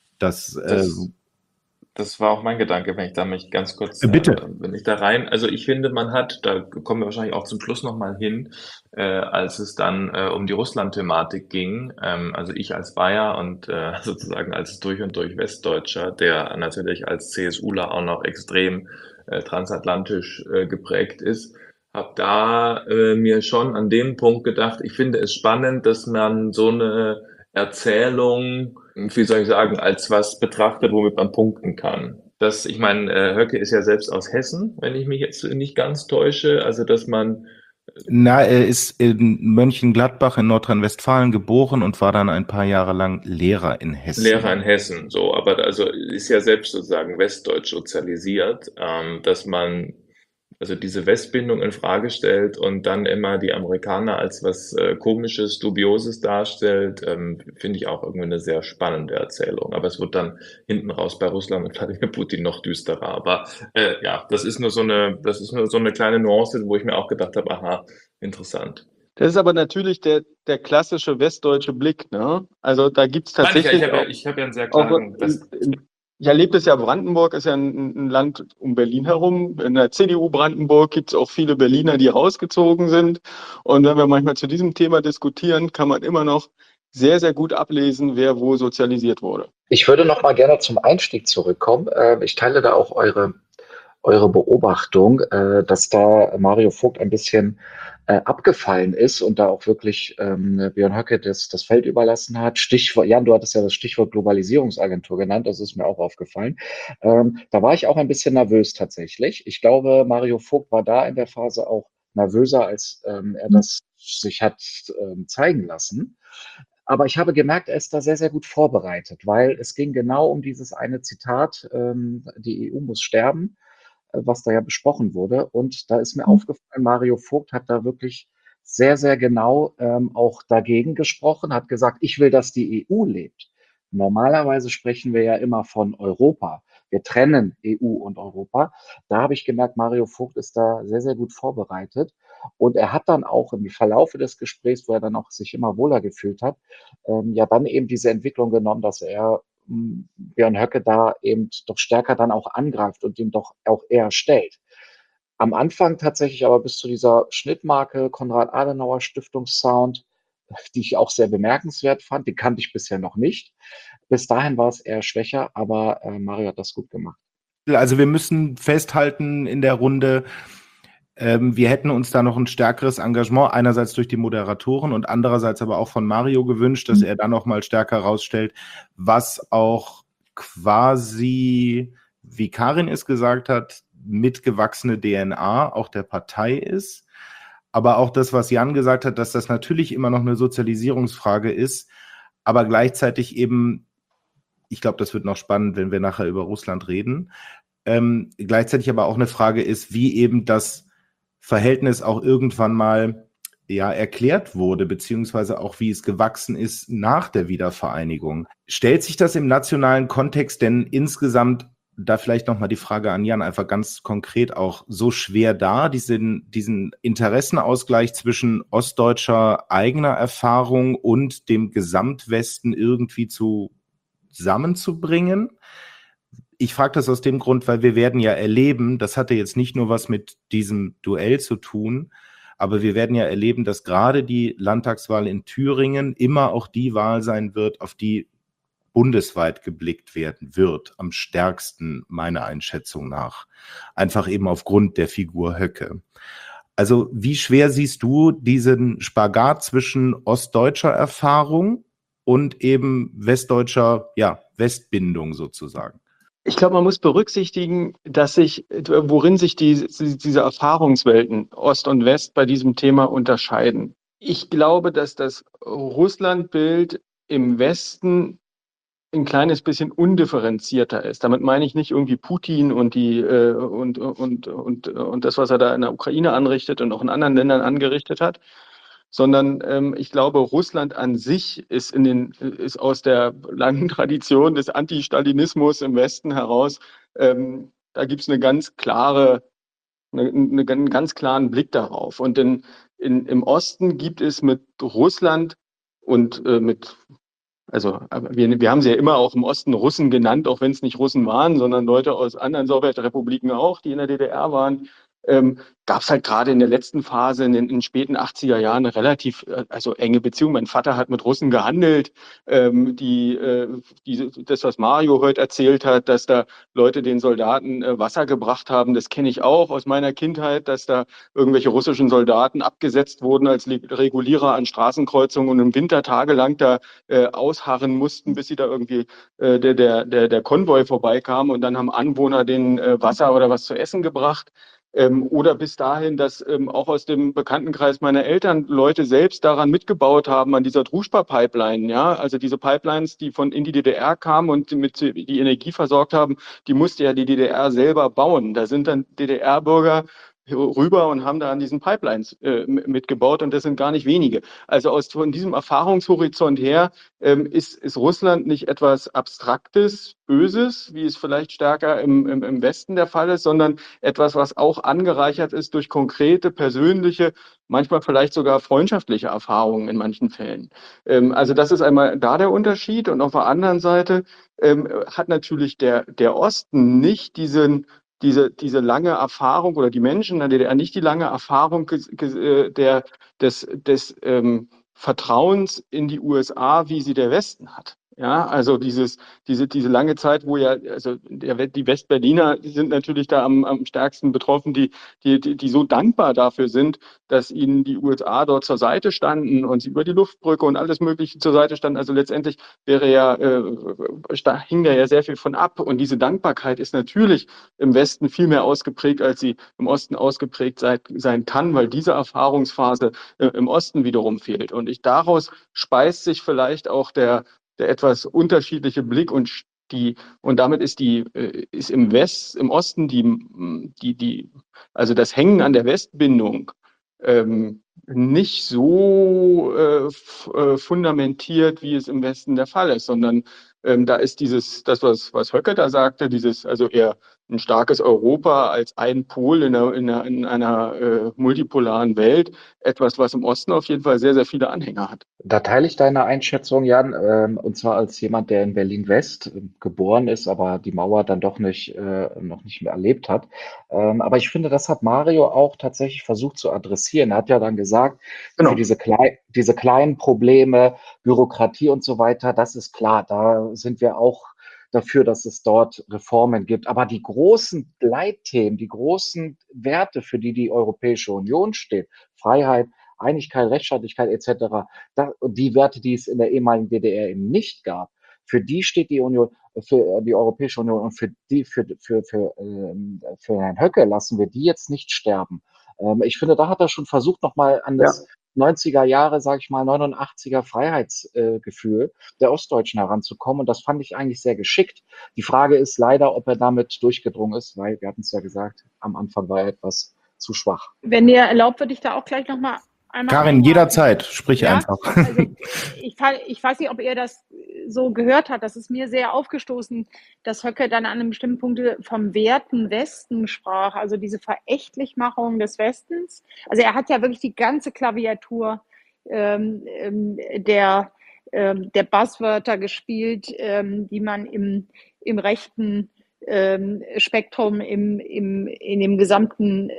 Das war auch mein Gedanke, wenn ich da mich ganz kurz, wenn ich da rein, also ich finde, da kommen wir wahrscheinlich auch zum Schluss nochmal hin, als es dann um die Russland-Thematik ging, also ich als Bayer und sozusagen als durch und durch Westdeutscher, der natürlich als CSUler auch noch extrem transatlantisch geprägt ist, habe da mir schon an dem Punkt gedacht, ich finde es spannend, dass man so eine Erzählung, wie soll ich sagen, als was betrachtet, womit man punkten kann. Ich meine, Höcke ist ja selbst aus Hessen, wenn ich mich jetzt nicht ganz täusche, also dass man... Er ist in Mönchengladbach in Nordrhein-Westfalen geboren und war dann ein paar Jahre lang Lehrer in Hessen. So, aber also ist ja selbst sozusagen westdeutsch sozialisiert, dass man also diese Westbindung in Frage stellt und dann immer die Amerikaner als was Komisches, Dubioses darstellt, finde ich auch irgendwie eine sehr spannende Erzählung. Aber es wird dann hinten raus bei Russland und Wladimir Putin noch düsterer. Aber das ist nur so eine kleine Nuance, wo ich mir auch gedacht habe, aha, interessant. Das ist aber natürlich der klassische westdeutsche Blick, ne? Also da gibt es tatsächlich. Ich habe ja einen sehr klaren. Ich erlebe das ja, Brandenburg ist ja ein Land um Berlin herum. In der CDU Brandenburg gibt es auch viele Berliner, die rausgezogen sind. Und wenn wir manchmal zu diesem Thema diskutieren, kann man immer noch sehr, sehr gut ablesen, wer wo sozialisiert wurde. Ich würde noch mal gerne zum Einstieg zurückkommen. Ich teile da auch eure Beobachtung, dass da Mario Vogt ein bisschen abgefallen ist und da auch wirklich Björn Höcke das Feld überlassen hat. Jan, du hattest ja das Stichwort Globalisierungsagentur genannt, das ist mir auch aufgefallen. Da war ich auch ein bisschen nervös tatsächlich. Ich glaube, Mario Vogt war da in der Phase auch nervöser, als er das sich hat zeigen lassen. Aber ich habe gemerkt, er ist da sehr, sehr gut vorbereitet, weil es ging genau um dieses eine Zitat, die EU muss sterben, was da ja besprochen wurde. Und da ist mir aufgefallen, Mario Vogt hat da wirklich sehr, sehr genau auch dagegen gesprochen, hat gesagt, ich will, dass die EU lebt. Normalerweise sprechen wir ja immer von Europa. Wir trennen EU und Europa. Da habe ich gemerkt, Mario Vogt ist da sehr, sehr gut vorbereitet. Und er hat dann auch im Verlaufe des Gesprächs, wo er dann auch sich immer wohler gefühlt hat, ja dann eben diese Entwicklung genommen, dass er Björn Höcke da eben doch stärker dann auch angreift und ihn doch auch eher stellt. Am Anfang tatsächlich aber bis zu dieser Schnittmarke Konrad-Adenauer-Stiftungssound, die ich auch sehr bemerkenswert fand, die kannte ich bisher noch nicht. Bis dahin war es eher schwächer, aber Mario hat das gut gemacht. Also wir müssen festhalten in der Runde, wir hätten uns da noch ein stärkeres Engagement, einerseits durch die Moderatoren und andererseits aber auch von Mario gewünscht, dass er da noch mal stärker rausstellt, was auch quasi, wie Karin es gesagt hat, mitgewachsene DNA auch der Partei ist. Aber auch das, was Jan gesagt hat, dass das natürlich immer noch eine Sozialisierungsfrage ist, aber gleichzeitig eben, ich glaube, das wird noch spannend, wenn wir nachher über Russland reden, gleichzeitig aber auch eine Frage ist, wie eben das Verhältnis auch irgendwann mal ja erklärt wurde, beziehungsweise auch wie es gewachsen ist nach der Wiedervereinigung. Stellt sich das im nationalen Kontext denn insgesamt, da vielleicht nochmal die Frage an Jan, einfach ganz konkret auch so schwer dar, diesen Interessenausgleich zwischen ostdeutscher eigener Erfahrung und dem Gesamtwesten irgendwie zusammenzubringen? Ich frage das aus dem Grund, weil wir werden ja erleben, das hatte jetzt nicht nur was mit diesem Duell zu tun, aber wir werden ja erleben, dass gerade die Landtagswahl in Thüringen immer auch die Wahl sein wird, auf die bundesweit geblickt werden wird, am stärksten meiner Einschätzung nach. Einfach eben aufgrund der Figur Höcke. Also wie schwer siehst du diesen Spagat zwischen ostdeutscher Erfahrung und eben westdeutscher, ja, Westbindung sozusagen? Ich glaube, man muss berücksichtigen, worin sich diese Erfahrungswelten Ost und West bei diesem Thema unterscheiden. Ich glaube, dass das Russlandbild im Westen ein kleines bisschen undifferenzierter ist. Damit meine ich nicht irgendwie Putin und das, was er da in der Ukraine anrichtet und auch in anderen Ländern angerichtet hat, sondern ich glaube, Russland an sich ist aus der langen Tradition des Anti-Stalinismus im Westen heraus. Da gibt es einen ganz klaren Blick darauf. Und im Osten gibt es mit Russland und wir haben sie ja immer auch im Osten Russen genannt, auch wenn es nicht Russen waren, sondern Leute aus anderen Sowjetrepubliken auch, die in der DDR waren. Gab es halt gerade in der letzten Phase, in den späten 80er Jahren, eine relativ enge Beziehung. Mein Vater hat mit Russen gehandelt. Das, was Mario heute erzählt hat, dass da Leute den Soldaten Wasser gebracht haben, das kenne ich auch aus meiner Kindheit, dass da irgendwelche russischen Soldaten abgesetzt wurden als Regulierer an Straßenkreuzungen und im Winter tagelang da ausharren mussten, bis sie da irgendwie der Konvoi vorbeikam und dann haben Anwohner denen Wasser oder was zu essen gebracht. Oder bis dahin, dass auch aus dem Bekanntenkreis meiner Eltern Leute selbst daran mitgebaut haben, an dieser Druschba-Pipeline, ja, also diese Pipelines, die in die DDR kamen und mit die Energie versorgt haben, die musste ja die DDR selber bauen. Da sind dann DDR-Bürger rüber und haben da an diesen Pipelines mitgebaut und das sind gar nicht wenige. Also von diesem Erfahrungshorizont her ist Russland nicht etwas Abstraktes, Böses, wie es vielleicht stärker im Westen der Fall ist, sondern etwas, was auch angereichert ist durch konkrete, persönliche, manchmal vielleicht sogar freundschaftliche Erfahrungen in manchen Fällen. Also das ist einmal da der Unterschied und auf der anderen Seite hat natürlich der Osten nicht diese lange Erfahrung oder die Menschen in der DDR nicht die lange Erfahrung des Vertrauens in die USA, wie sie der Westen hat. Ja, also diese lange Zeit, wo ja, also die Westberliner sind natürlich da am stärksten betroffen, die so dankbar dafür sind, dass ihnen die USA dort zur Seite standen und sie über die Luftbrücke und alles Mögliche zur Seite standen. Also letztendlich hing da ja sehr viel von ab. Und diese Dankbarkeit ist natürlich im Westen viel mehr ausgeprägt, als sie im Osten ausgeprägt sein kann, weil diese Erfahrungsphase im Osten wiederum fehlt. Und daraus speist sich vielleicht auch der etwas unterschiedliche Blick und damit ist im Osten also das Hängen an der Westbindung nicht so fundamentiert, wie es im Westen der Fall ist, sondern da ist was Höcke da sagte, also eher ein starkes Europa als ein Pol in einer multipolaren Welt, etwas, was im Osten auf jeden Fall sehr, sehr viele Anhänger hat. Da teile ich deine Einschätzung, Jan, und zwar als jemand, der in Berlin-West geboren ist, aber die Mauer dann doch noch nicht mehr erlebt hat. Aber ich finde, das hat Mario auch tatsächlich versucht zu adressieren. Er hat ja dann gesagt, Genau. für diese kleinen Probleme, Bürokratie und so weiter, das ist klar, da sind wir auch dafür, dass es dort Reformen gibt. Aber die großen Leitthemen, die großen Werte, für die Europäische Union steht, Freiheit, Einigkeit, Rechtsstaatlichkeit etc., die Werte, die es in der ehemaligen DDR eben nicht gab, für die steht die Union, für die Europäische Union und für Herrn Höcke lassen wir die jetzt nicht sterben. Ich finde, da hat er schon versucht, nochmal an das 90er Jahre, sage ich mal, 89er Freiheitsgefühl der Ostdeutschen heranzukommen. Und das fand ich eigentlich sehr geschickt. Die Frage ist leider, ob er damit durchgedrungen ist, weil wir hatten es ja gesagt, am Anfang war er etwas zu schwach. Wenn dir erlaubt, würde ich da auch gleich nochmal einmal. Karin, jederzeit, sprich einfach. Also ich weiß nicht, ob ihr das so gehört habt. Das ist mir sehr aufgestoßen, dass Höcke dann an einem bestimmten Punkt vom Werten Westen sprach, also diese Verächtlichmachung des Westens. Also er hat ja wirklich die ganze Klaviatur der Buzzwörter gespielt, die man im rechten Spektrum in dem gesamten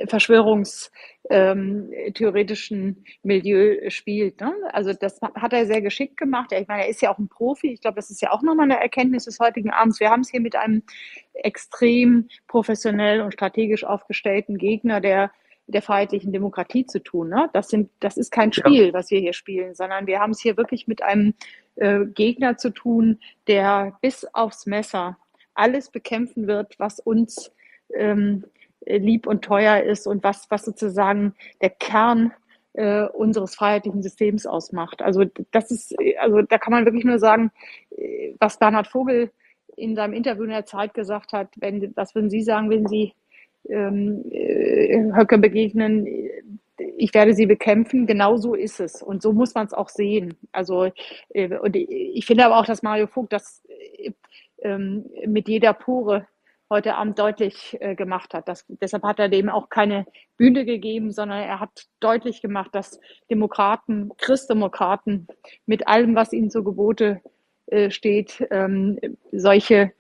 verschwörungstheoretischen Milieu spielt. Ne? Also das hat er sehr geschickt gemacht. Ich meine, er ist ja auch ein Profi. Ich glaube, das ist ja auch nochmal eine Erkenntnis des heutigen Abends. Wir haben es hier mit einem extrem professionell und strategisch aufgestellten Gegner der freiheitlichen Demokratie zu tun. Ne? Das ist kein Spiel, was wir hier spielen, sondern wir haben es hier wirklich mit einem Gegner zu tun, der bis aufs Messer alles bekämpfen wird, was uns lieb und teuer ist und was sozusagen der Kern unseres freiheitlichen Systems ausmacht. Also da kann man wirklich nur sagen, was Bernhard Vogel in seinem Interview in der Zeit gesagt hat, was würden Sie sagen, wenn Sie Höcke begegnen? Ich werde sie bekämpfen, genau so ist es. Und so muss man es auch sehen. Also, und ich finde aber auch, dass Mario Vogt das mit jeder Pore heute Abend deutlich gemacht hat. Deshalb hat er dem auch keine Bühne gegeben, sondern er hat deutlich gemacht, dass Christdemokraten mit allem, was ihnen zu Gebote steht, solche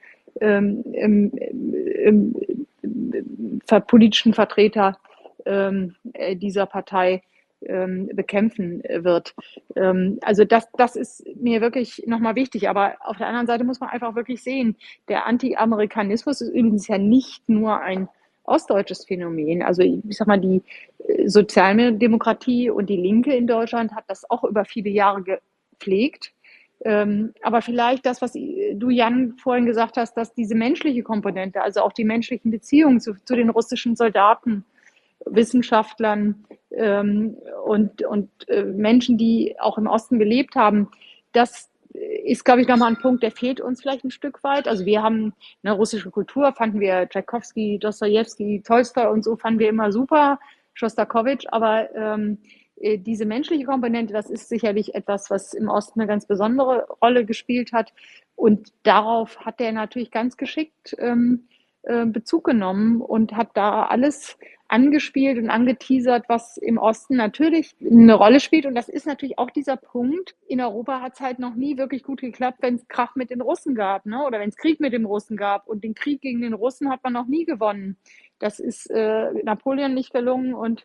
politischen Vertreter dieser Partei bekämpfen wird. Also das ist mir wirklich nochmal wichtig. Aber auf der anderen Seite muss man einfach wirklich sehen, der Anti-Amerikanismus ist übrigens ja nicht nur ein ostdeutsches Phänomen. Also ich sag mal, die Sozialdemokratie und die Linke in Deutschland hat das auch über viele Jahre gepflegt. Aber vielleicht das, was du, Jan, vorhin gesagt hast, dass diese menschliche Komponente, also auch die menschlichen Beziehungen zu den russischen Soldaten, Wissenschaftlern und Menschen, die auch im Osten gelebt haben, das ist, glaube ich, nochmal ein Punkt, der fehlt uns vielleicht ein Stück weit. Also wir haben eine russische Kultur, fanden wir Tschaikowski, Dostojewski, Tolstoi und so, fanden wir immer super, Schostakowitsch, aber diese menschliche Komponente, das ist sicherlich etwas, was im Osten eine ganz besondere Rolle gespielt hat. Und darauf hat er natürlich ganz geschickt Bezug genommen und hat da alles angespielt und angeteasert, was im Osten natürlich eine Rolle spielt. Und das ist natürlich auch dieser Punkt. In Europa hat es halt noch nie wirklich gut geklappt, wenn es Krach mit den Russen gab, ne? Oder wenn es Krieg mit den Russen gab. Und den Krieg gegen den Russen hat man noch nie gewonnen. Das ist Napoleon nicht gelungen und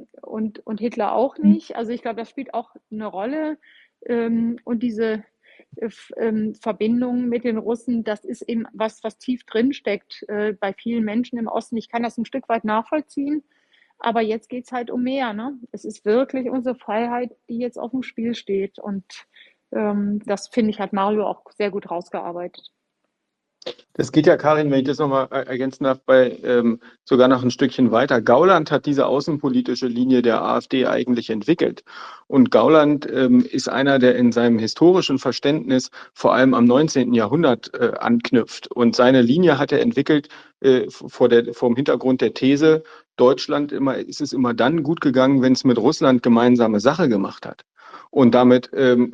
Hitler auch nicht. Also ich glaube, das spielt auch eine Rolle. Und diese Verbindungen mit den Russen, das ist eben was tief drin steckt bei vielen Menschen im Osten. Ich kann das ein Stück weit nachvollziehen, aber jetzt geht es halt um mehr. Ne? Es ist wirklich unsere Freiheit, die jetzt auf dem Spiel steht. Und das, finde ich, hat Mario auch sehr gut rausgearbeitet. Das geht ja, Karin, wenn ich das nochmal ergänzen darf, sogar noch ein Stückchen weiter. Gauland hat diese außenpolitische Linie der AfD eigentlich entwickelt. Und Gauland ist einer, der in seinem historischen Verständnis vor allem am 19. Jahrhundert anknüpft. Und seine Linie hat er entwickelt vor dem Hintergrund der These, ist es immer dann gut gegangen, wenn es mit Russland gemeinsame Sache gemacht hat. Und damit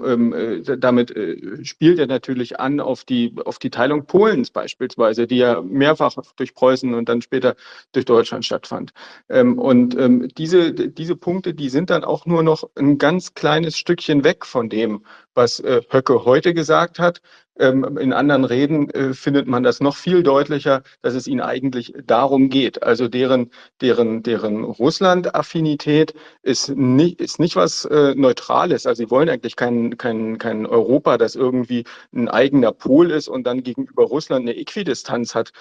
spielt er natürlich an auf die Teilung Polens beispielsweise, die ja mehrfach durch Preußen und dann später durch Deutschland stattfand. Diese Punkte, die sind dann auch nur noch ein ganz kleines Stückchen weg von dem, was Höcke heute gesagt hat. In anderen Reden findet man das noch viel deutlicher, dass es ihnen eigentlich darum geht. Also deren Russland-Affinität ist nicht was Neutrales. Also sie wollen eigentlich kein Europa, das irgendwie ein eigener Pol ist und dann gegenüber Russland eine Äquidistanz hat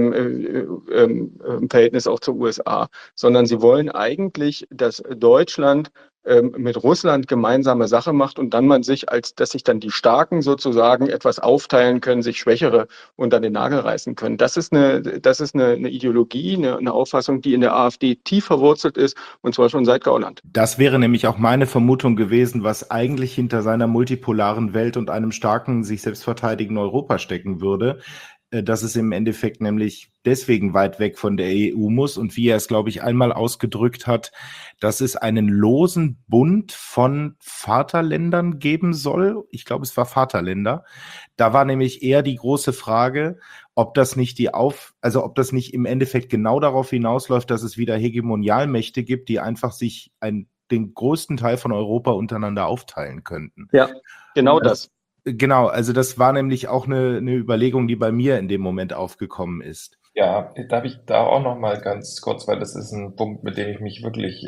im Verhältnis auch zur USA, sondern sie wollen eigentlich, dass Deutschland mit Russland gemeinsame Sache macht und dass sich dann die Starken sozusagen etwas aufteilen können, sich Schwächere unter den Nagel reißen können. Das ist eine Ideologie, eine Auffassung, die in der AfD tief verwurzelt ist, und zwar schon seit Gauland. Das wäre nämlich auch meine Vermutung gewesen, was eigentlich hinter seiner multipolaren Welt und einem starken, sich selbst verteidigenden Europa stecken würde, dass es im Endeffekt nämlich deswegen weit weg von der EU muss und wie er es, glaube ich, einmal ausgedrückt hat, dass es einen losen Bund von Vaterländern geben soll. Ich glaube, es war Vaterländer. Da war nämlich eher die große Frage, ob das nicht ob das nicht im Endeffekt genau darauf hinausläuft, dass es wieder Hegemonialmächte gibt, die einfach sich den größten Teil von Europa untereinander aufteilen könnten. Ja, genau das. Genau, also das war nämlich auch eine Überlegung, die bei mir in dem Moment aufgekommen ist. Ja, darf ich da auch noch mal ganz kurz, weil das ist ein Punkt, mit dem ich mich wirklich,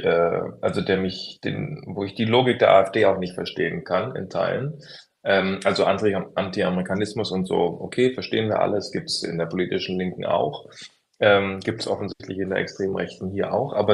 wo ich die Logik der AfD auch nicht verstehen kann in Teilen. Also Anti-Amerikanismus und so, okay, verstehen wir alles, gibt's in der politischen Linken auch, gibt's offensichtlich in der extremen Rechten hier auch, aber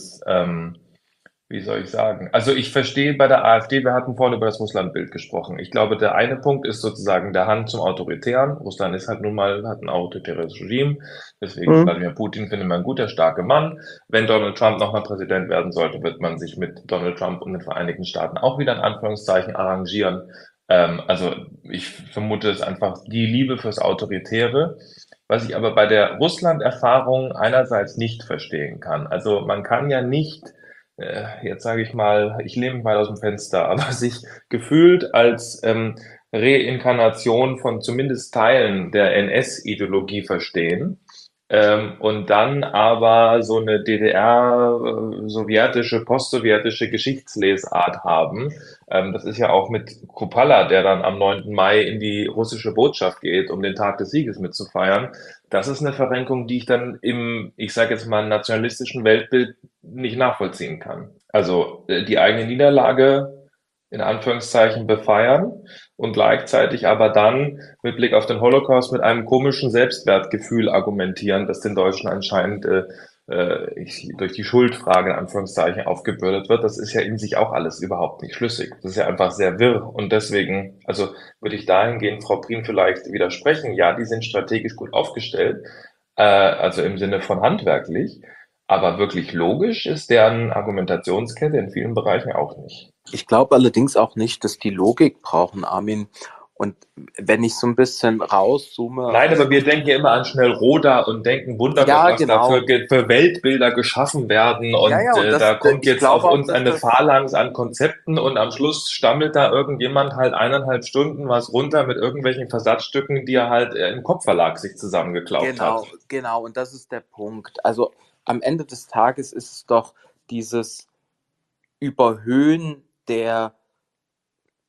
wie soll ich sagen? Also ich verstehe bei der AfD, wir hatten vorhin über das Russlandbild gesprochen. Ich glaube, der eine Punkt ist sozusagen der Hang zum Autoritären. Russland ist halt nun mal, hat ein autoritäres Regime. Deswegen Wladimir Putin findet man ein guter, starker Mann. Wenn Donald Trump nochmal Präsident werden sollte, wird man sich mit Donald Trump und den Vereinigten Staaten auch wieder in Anführungszeichen arrangieren. Also ich vermute, es ist einfach die Liebe fürs Autoritäre. Was ich aber bei der Russland-Erfahrung einerseits nicht verstehen kann. Also man kann ja nicht jetzt sage ich mal, ich lehne mich mal aus dem Fenster, aber sich gefühlt als Reinkarnation von zumindest Teilen der NS-Ideologie verstehen und dann aber so eine DDR-sowjetische, postsowjetische Geschichtslesart haben. Das ist ja auch mit Kupala, der dann am 9. Mai in die russische Botschaft geht, um den Tag des Sieges mitzufeiern. Das ist eine Verrenkung, die ich dann ich sage jetzt mal, nationalistischen Weltbild nicht nachvollziehen kann. Also die eigene Niederlage in Anführungszeichen befeiern und gleichzeitig aber dann mit Blick auf den Holocaust mit einem komischen Selbstwertgefühl argumentieren, das den Deutschen anscheinend durch die Schuldfrage in Anführungszeichen aufgebürdet wird. Das ist ja in sich auch alles überhaupt nicht schlüssig. Das ist ja einfach sehr wirr und deswegen, also würde ich dahingehend Frau Prien vielleicht widersprechen. Ja, die sind strategisch gut aufgestellt, also im Sinne von handwerklich, aber wirklich logisch ist deren Argumentationskette in vielen Bereichen auch nicht. Ich glaube allerdings auch nicht, dass die Logik brauchen, Armin. Und wenn ich so ein bisschen rauszoome. Nein, aber wir denken ja immer an Schnellroda und denken wunderbar, Ja, was genau. da für Weltbilder geschaffen werden. Und, und da kommt jetzt auf uns eine das Phalanx an Konzepten und am Schluss stammelt da irgendjemand halt 1,5 Stunden was runter mit irgendwelchen Versatzstücken, die er halt im Kopfverlag sich zusammengeklaubt hat. Genau, und das ist der Punkt. Also am Ende des Tages ist es doch dieses Überhöhen der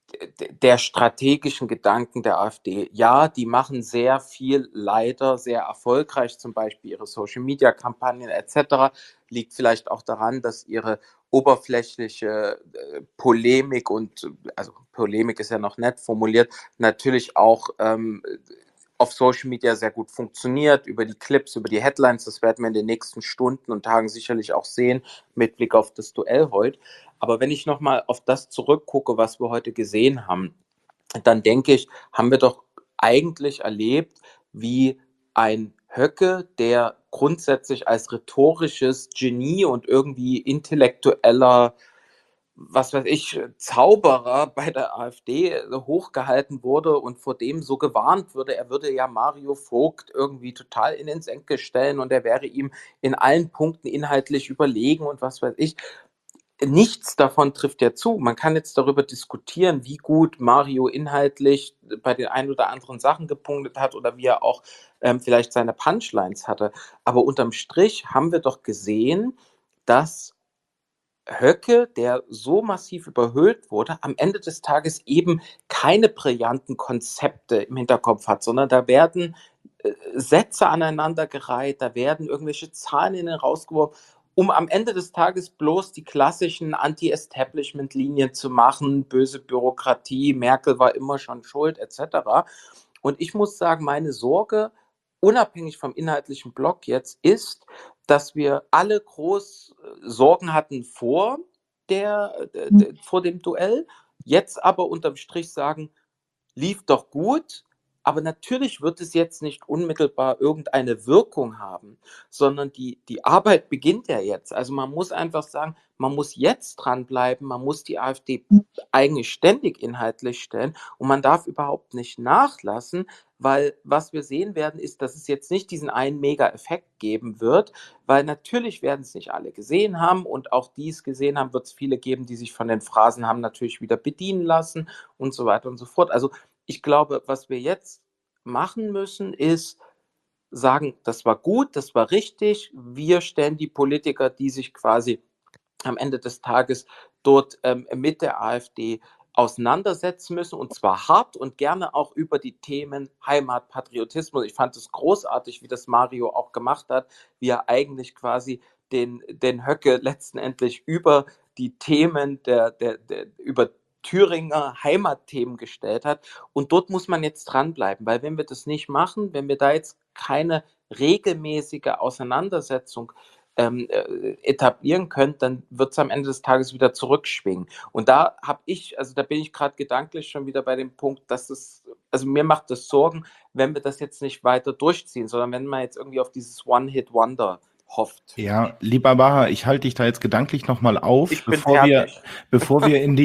der strategischen Gedanken der AfD. Ja, die machen sehr viel, leider sehr erfolgreich, zum Beispiel ihre Social-Media-Kampagnen etc. Liegt vielleicht auch daran, dass ihre oberflächliche Polemik also Polemik ist ja noch nett formuliert, natürlich auch auf Social Media sehr gut funktioniert, über die Clips, über die Headlines. Das werden wir in den nächsten Stunden und Tagen sicherlich auch sehen, mit Blick auf das Duell heute. Aber wenn ich nochmal auf das zurückgucke, was wir heute gesehen haben, dann denke ich, haben wir doch eigentlich erlebt, wie ein Höcke, der grundsätzlich als rhetorisches Genie und irgendwie intellektueller, was weiß ich, Zauberer bei der AfD hochgehalten wurde und vor dem so gewarnt würde, er würde ja Mario Vogt irgendwie total in den Senkel stellen und er wäre ihm in allen Punkten inhaltlich überlegen und was weiß ich. Nichts davon trifft ja zu. Man kann jetzt darüber diskutieren, wie gut Mario inhaltlich bei den ein oder anderen Sachen gepunktet hat oder wie er auch vielleicht seine Punchlines hatte. Aber unterm Strich haben wir doch gesehen, dass Höcke, der so massiv überhöht wurde, am Ende des Tages eben keine brillanten Konzepte im Hinterkopf hat, sondern da werden Sätze aneinandergereiht, da werden irgendwelche Zahlen in den rausgeworfen, um am Ende des Tages bloß die klassischen Anti-Establishment-Linien zu machen, böse Bürokratie, Merkel war immer schon schuld, etc. Und ich muss sagen, meine Sorge, unabhängig vom inhaltlichen Block jetzt, ist, dass wir alle groß Sorgen hatten vor dem Duell, jetzt aber unterm Strich sagen, lief doch gut, aber natürlich wird es jetzt nicht unmittelbar irgendeine Wirkung haben, sondern die Arbeit beginnt ja jetzt. Also man muss einfach sagen, man muss jetzt dranbleiben, man muss die AfD eigentlich ständig inhaltlich stellen und man darf überhaupt nicht nachlassen, weil was wir sehen werden, ist, dass es jetzt nicht diesen einen Mega-Effekt geben wird, weil natürlich werden es nicht alle gesehen haben und auch die es gesehen haben, wird es viele geben, die sich von den Phrasen haben natürlich wieder bedienen lassen und so weiter und so fort. Also ich glaube, was wir jetzt machen müssen, ist sagen, das war gut, das war richtig. Wir stellen die Politiker, die sich quasi am Ende des Tages dort mit der AfD auseinandersetzen müssen, und zwar hart und gerne auch über die Themen Heimat, Patriotismus. Ich fand es großartig, wie das Mario auch gemacht hat, wie er eigentlich quasi den Höcke letztendlich über die Themen über Thüringer Heimatthemen gestellt hat. Und dort muss man jetzt dranbleiben, weil wenn wir das nicht machen, wenn wir da jetzt keine regelmäßige Auseinandersetzung etablieren könnt, dann wird es am Ende des Tages wieder zurückschwingen. Und da bin ich gerade gedanklich schon wieder bei dem Punkt, also mir macht das Sorgen, wenn wir das jetzt nicht weiter durchziehen, sondern wenn man jetzt irgendwie auf dieses One-Hit-Wonder hofft. Ja, lieber Baha, ich halte dich da jetzt gedanklich nochmal auf. Ich bin Bevor fertig. wir in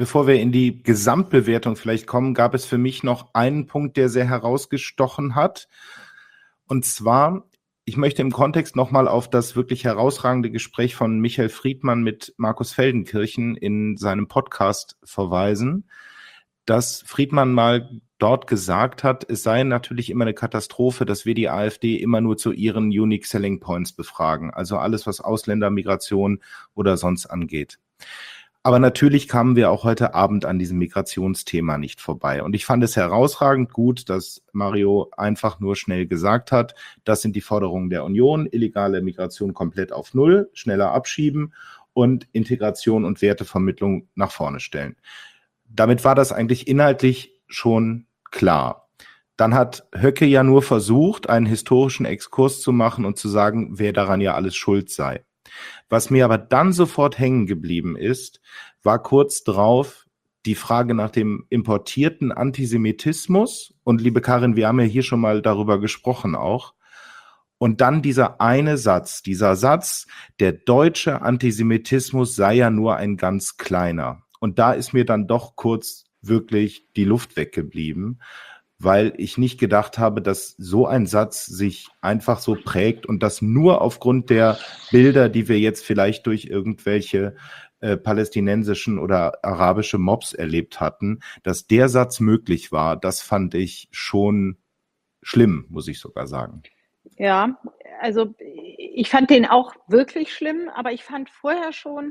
die Gesamtbewertung vielleicht kommen, gab es für mich noch einen Punkt, der sehr herausgestochen hat. Und zwar, ich möchte im Kontext nochmal auf das wirklich herausragende Gespräch von Michael Friedmann mit Markus Feldenkirchen in seinem Podcast verweisen, dass Friedmann mal dort gesagt hat, es sei natürlich immer eine Katastrophe, dass wir die AfD immer nur zu ihren Unique Selling Points befragen, also alles, was Ausländermigration oder sonst angeht. Aber natürlich kamen wir auch heute Abend an diesem Migrationsthema nicht vorbei. Und ich fand es herausragend gut, dass Mario einfach nur schnell gesagt hat, das sind die Forderungen der Union, illegale Migration komplett auf Null, schneller abschieben und Integration und Wertevermittlung nach vorne stellen. Damit war das eigentlich inhaltlich schon klar. Dann hat Höcke ja nur versucht, einen historischen Exkurs zu machen und zu sagen, wer daran ja alles schuld sei. Was mir aber dann sofort hängen geblieben ist, war kurz drauf die Frage nach dem importierten Antisemitismus. Und liebe Karin, wir haben ja hier schon mal darüber gesprochen auch. Und dann dieser Satz, der deutsche Antisemitismus sei ja nur ein ganz kleiner. Und da ist mir dann doch kurz wirklich die Luft weggeblieben, weil ich nicht gedacht habe, dass so ein Satz sich einfach so prägt und das nur aufgrund der Bilder, die wir jetzt vielleicht durch irgendwelche palästinensischen oder arabische Mobs erlebt hatten, dass der Satz möglich war, das fand ich schon schlimm, muss ich sogar sagen. Ja, also ich fand den auch wirklich schlimm, aber ich fand vorher schon,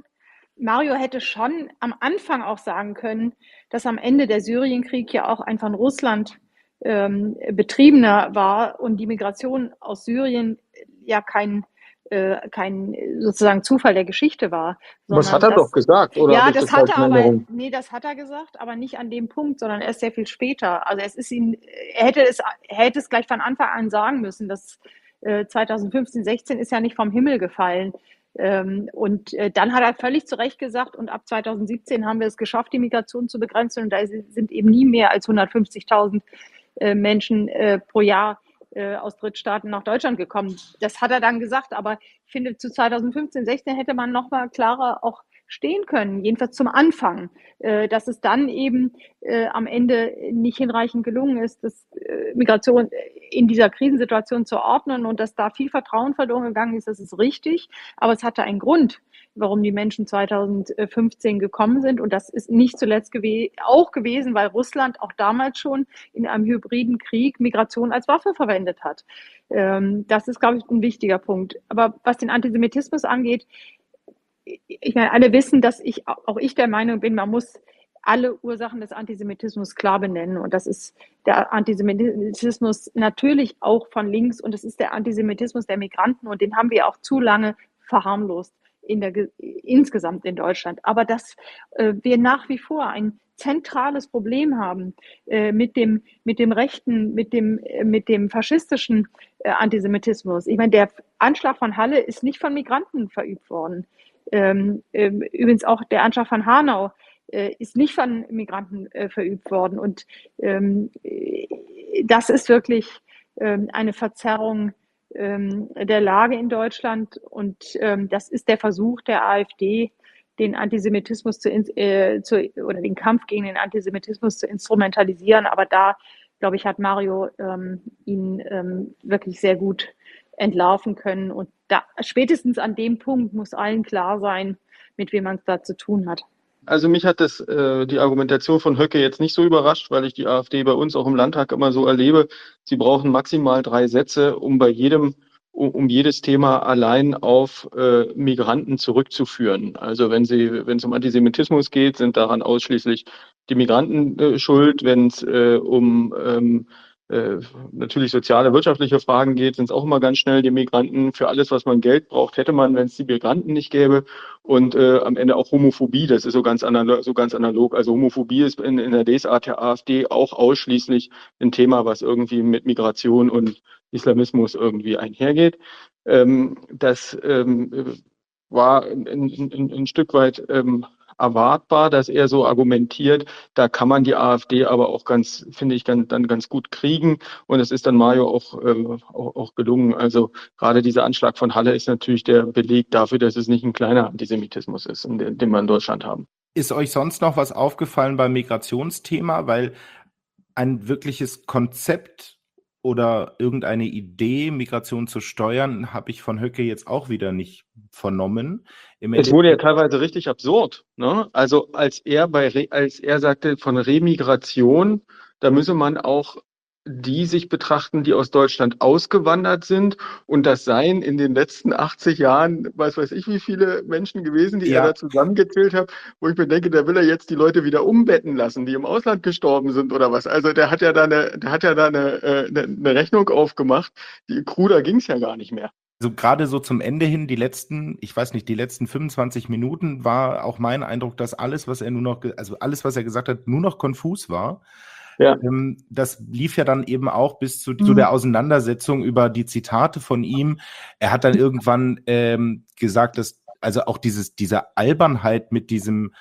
Mario hätte schon am Anfang auch sagen können, dass am Ende der Syrienkrieg ja auch ein von Russland betriebener war und die Migration aus Syrien ja kein sozusagen Zufall der Geschichte war, Was hat sondern er doch gesagt, oder habe ja, ich das das hat falsch er in aber, Erinnerung? nee, das hat er gesagt, aber nicht an dem Punkt, sondern erst sehr viel später. Also er hätte es gleich von Anfang an sagen müssen, dass 2015, 16 ist ja nicht vom Himmel gefallen. Und dann hat er völlig zu Recht gesagt, und ab 2017 haben wir es geschafft, die Migration zu begrenzen. Und da sind eben nie mehr als 150.000 Menschen pro Jahr aus Drittstaaten nach Deutschland gekommen. Das hat er dann gesagt, aber ich finde, zu 2015, 16 hätte man noch mal klarer auch stehen können, jedenfalls zum Anfang, dass es dann eben am Ende nicht hinreichend gelungen ist, das Migration in dieser Krisensituation zu ordnen und dass da viel Vertrauen verloren gegangen ist, das ist richtig, aber es hatte einen Grund, warum die Menschen 2015 gekommen sind, und das ist nicht zuletzt auch gewesen, weil Russland auch damals schon in einem hybriden Krieg Migration als Waffe verwendet hat. Das ist, glaube ich, ein wichtiger Punkt. Aber was den Antisemitismus angeht, ich meine, alle wissen, dass auch ich der Meinung bin, man muss alle Ursachen des Antisemitismus klar benennen. Und das ist der Antisemitismus natürlich auch von links, und es ist der Antisemitismus der Migranten, und den haben wir auch zu lange verharmlost insgesamt in Deutschland. Aber dass wir nach wie vor ein zentrales Problem haben mit dem rechten, mit dem faschistischen Antisemitismus. Ich meine, der Anschlag von Halle ist nicht von Migranten verübt worden. Übrigens auch der Anschlag von Hanau ist nicht von Migranten verübt worden. Und das ist wirklich eine Verzerrung der Lage in Deutschland. Und das ist der Versuch der AfD, den Antisemitismus oder den Kampf gegen den Antisemitismus zu instrumentalisieren. Aber da, glaube ich, hat Mario ihn wirklich sehr gut entlarven können. Und da, spätestens an dem Punkt muss allen klar sein, mit wem man es da zu tun hat. Also mich hat die Argumentation von Höcke jetzt nicht so überrascht, weil ich die AfD bei uns auch im Landtag immer so erlebe. Sie brauchen maximal 3 Sätze, um jedes Thema allein auf Migranten zurückzuführen. Also wenn es um Antisemitismus geht, sind daran ausschließlich die Migranten schuld. Wenn es natürlich soziale, wirtschaftliche Fragen geht, sind es auch immer ganz schnell die Migranten. Für alles, was man Geld braucht, hätte man, wenn es die Migranten nicht gäbe. Und am Ende auch Homophobie, das ist so ganz analog. Also Homophobie ist in der Lesart der AfD auch ausschließlich ein Thema, was irgendwie mit Migration und Islamismus irgendwie einhergeht. Das war ein Stück weit erwartbar, dass er so argumentiert. Da kann man die AfD aber auch finde ich, dann ganz gut kriegen. Und es ist dann Mario auch gelungen. Also gerade dieser Anschlag von Halle ist natürlich der Beleg dafür, dass es nicht ein kleiner Antisemitismus ist, den wir in Deutschland haben. Ist euch sonst noch was aufgefallen beim Migrationsthema? Weil ein wirkliches Konzept oder irgendeine Idee, Migration zu steuern, habe ich von Höcke jetzt auch wieder nicht vernommen. Es wurde ja teilweise richtig absurd, ne? Also als er sagte von Remigration, da müsse man auch die sich betrachten, die aus Deutschland ausgewandert sind, und das seien in den letzten 80 Jahren, weiß ich, wie viele Menschen gewesen, die er da zusammengezählt hat, wo ich mir denke, da will er jetzt die Leute wieder umbetten lassen, die im Ausland gestorben sind oder was. Also der hat ja da eine Rechnung aufgemacht, die kruder ging es ja gar nicht mehr. Also gerade so zum Ende hin, die letzten 25 Minuten war auch mein Eindruck, dass alles, was er gesagt hat, nur noch konfus war. Ja. Das lief ja dann eben auch bis zu der Auseinandersetzung über die Zitate von ihm. Er hat dann irgendwann gesagt, dass also auch diese Albernheit mit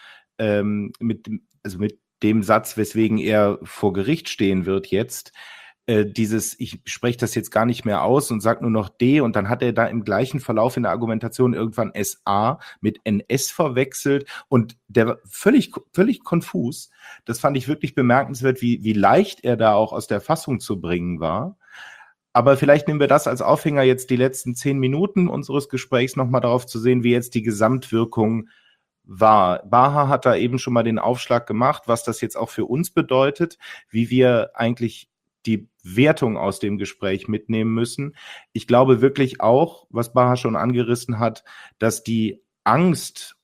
mit dem Satz, weswegen er vor Gericht stehen wird jetzt, ich spreche das jetzt gar nicht mehr aus und sage nur noch D, und dann hat er da im gleichen Verlauf in der Argumentation irgendwann SA mit NS verwechselt, und der war völlig konfus. Das fand ich wirklich bemerkenswert, wie leicht er da auch aus der Fassung zu bringen war. Aber vielleicht nehmen wir das als Aufhänger, jetzt die letzten 10 Minuten unseres Gesprächs nochmal darauf zu sehen, wie jetzt die Gesamtwirkung war. Baha hat da eben schon mal den Aufschlag gemacht, was das jetzt auch für uns bedeutet, wie wir eigentlich die Wertung aus dem Gespräch mitnehmen müssen. Ich glaube wirklich auch, was Baha schon angerissen hat, dass die Angst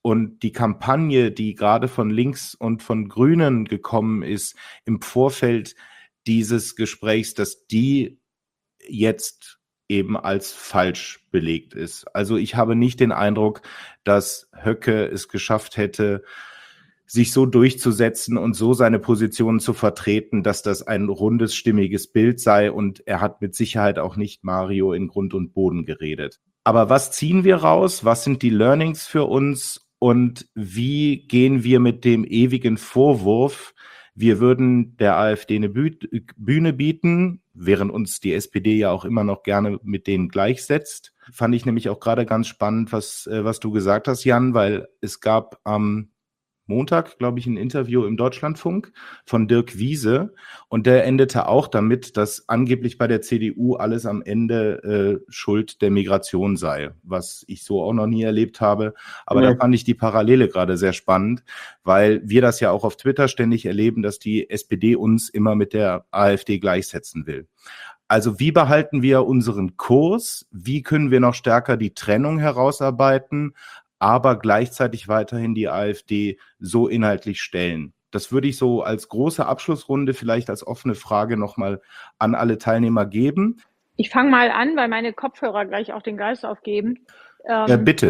und die Kampagne, die gerade von links und von Grünen gekommen ist im Vorfeld dieses Gesprächs, dass die jetzt eben als falsch belegt ist. Also ich habe nicht den Eindruck, dass Höcke es geschafft hätte, sich so durchzusetzen und so seine Positionen zu vertreten, dass das ein rundes, stimmiges Bild sei, und er hat mit Sicherheit auch nicht Mario in Grund und Boden geredet. Aber was ziehen wir raus? Was sind die Learnings für uns? Und wie gehen wir mit dem ewigen Vorwurf, wir würden der AfD eine Bühne bieten, während uns die SPD ja auch immer noch gerne mit denen gleichsetzt? Fand ich nämlich auch gerade ganz spannend, was du gesagt hast, Jan, weil es gab am Montag, glaube ich, ein Interview im Deutschlandfunk von Dirk Wiese, und der endete auch damit, dass angeblich bei der CDU alles am Ende Schuld der Migration sei, was ich so auch noch nie erlebt habe. Aber da fand ich die Parallele gerade sehr spannend, weil wir das ja auch auf Twitter ständig erleben, dass die SPD uns immer mit der AfD gleichsetzen will. Also wie behalten wir unseren Kurs? Wie können wir noch stärker die Trennung herausarbeiten, aber gleichzeitig weiterhin die AfD so inhaltlich stellen? Das würde ich so als große Abschlussrunde vielleicht als offene Frage nochmal an alle Teilnehmer geben. Ich fange mal an, weil meine Kopfhörer gleich auch den Geist aufgeben. Bitte.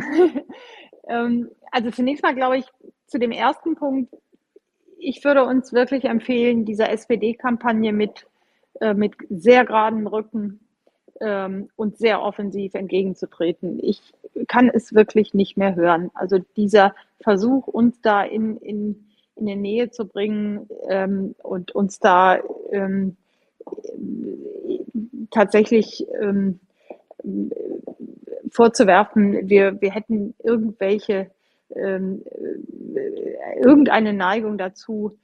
Also zunächst mal glaube ich, zu dem ersten Punkt, ich würde uns wirklich empfehlen, dieser SPD-Kampagne mit sehr geradem Rücken und sehr offensiv entgegenzutreten. Ich kann es wirklich nicht mehr hören. Also dieser Versuch, uns da in die Nähe zu bringen und uns da tatsächlich vorzuwerfen, wir hätten irgendeine Neigung dazu,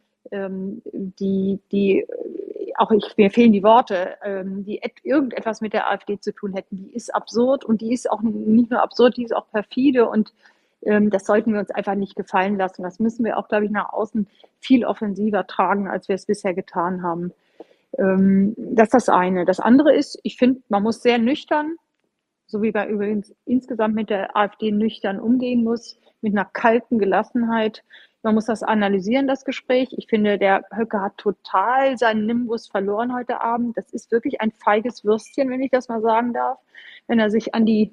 mir fehlen die Worte, die irgendetwas mit der AfD zu tun hätten, die ist absurd, und die ist auch nicht nur absurd, die ist auch perfide, und das sollten wir uns einfach nicht gefallen lassen. Das müssen wir auch, glaube ich, nach außen viel offensiver tragen, als wir es bisher getan haben. Das ist das eine. Das andere ist, ich finde, man muss sehr nüchtern, so wie man übrigens insgesamt mit der AfD nüchtern umgehen muss, mit einer kalten Gelassenheit. Man muss das analysieren, das Gespräch. Ich finde, der Höcke hat total seinen Nimbus verloren heute Abend. Das ist wirklich ein feiges Würstchen, wenn ich das mal sagen darf, wenn er sich an die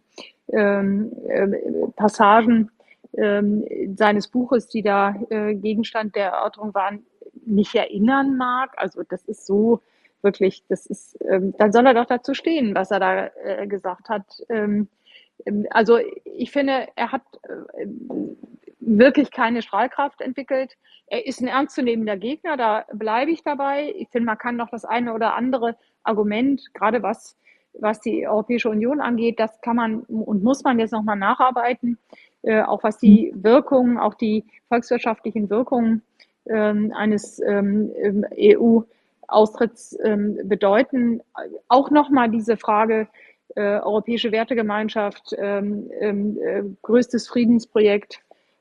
Passagen seines Buches, die da Gegenstand der Erörterung waren, nicht erinnern mag. Also das ist so wirklich, dann soll er doch dazu stehen, was er da gesagt hat. Also ich finde, er hat wirklich keine Strahlkraft entwickelt. Er ist ein ernstzunehmender Gegner, da bleibe ich dabei. Ich finde, man kann noch das eine oder andere Argument, gerade was die Europäische Union angeht, das kann man und muss man jetzt nochmal nacharbeiten, auch was die Wirkungen, auch die volkswirtschaftlichen Wirkungen eines EU-Austritts bedeuten. Auch nochmal diese Frage, europäische Wertegemeinschaft, größtes Friedensprojekt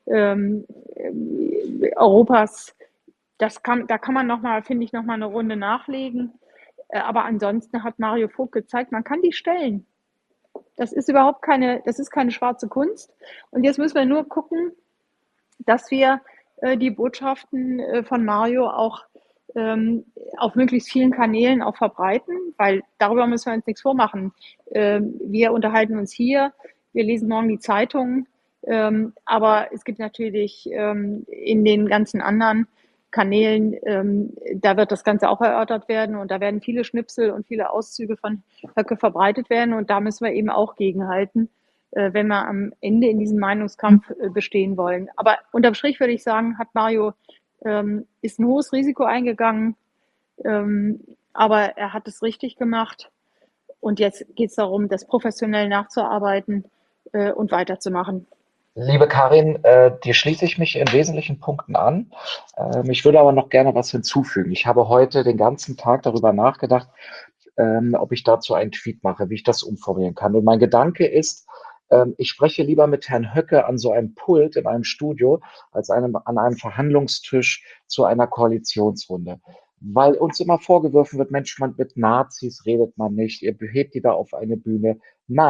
Europas. Da kann man nochmal, finde ich, nochmal eine Runde nachlegen. Aber ansonsten hat Mario Vogt gezeigt, man kann die stellen. Das ist keine schwarze Kunst. Und jetzt müssen wir nur gucken, dass wir die Botschaften von Mario auch auf möglichst vielen Kanälen auch verbreiten, weil darüber müssen wir uns nichts vormachen. Wir unterhalten uns hier, wir lesen morgen die Zeitung, aber es gibt natürlich in den ganzen anderen Kanälen, da wird das Ganze auch erörtert werden, und da werden viele Schnipsel und viele Auszüge von Höcke verbreitet werden, und da müssen wir eben auch gegenhalten, wenn wir am Ende in diesem Meinungskampf bestehen wollen. Aber unterm Strich würde ich sagen, hat Mario ist ein hohes Risiko eingegangen, aber er hat es richtig gemacht, und jetzt geht es darum, das professionell nachzuarbeiten und weiterzumachen. Liebe Karin, dir schließe ich mich in wesentlichen Punkten an. Ich würde aber noch gerne was hinzufügen. Ich habe heute den ganzen Tag darüber nachgedacht, ob ich dazu einen Tweet mache, wie ich das umformulieren kann. Und mein Gedanke ist, ich spreche lieber mit Herrn Höcke an so einem Pult in einem Studio als an einem Verhandlungstisch zu einer Koalitionsrunde. Weil uns immer vorgeworfen wird, Mensch, mit Nazis redet man nicht, ihr hebt die da auf eine Bühne. Nein,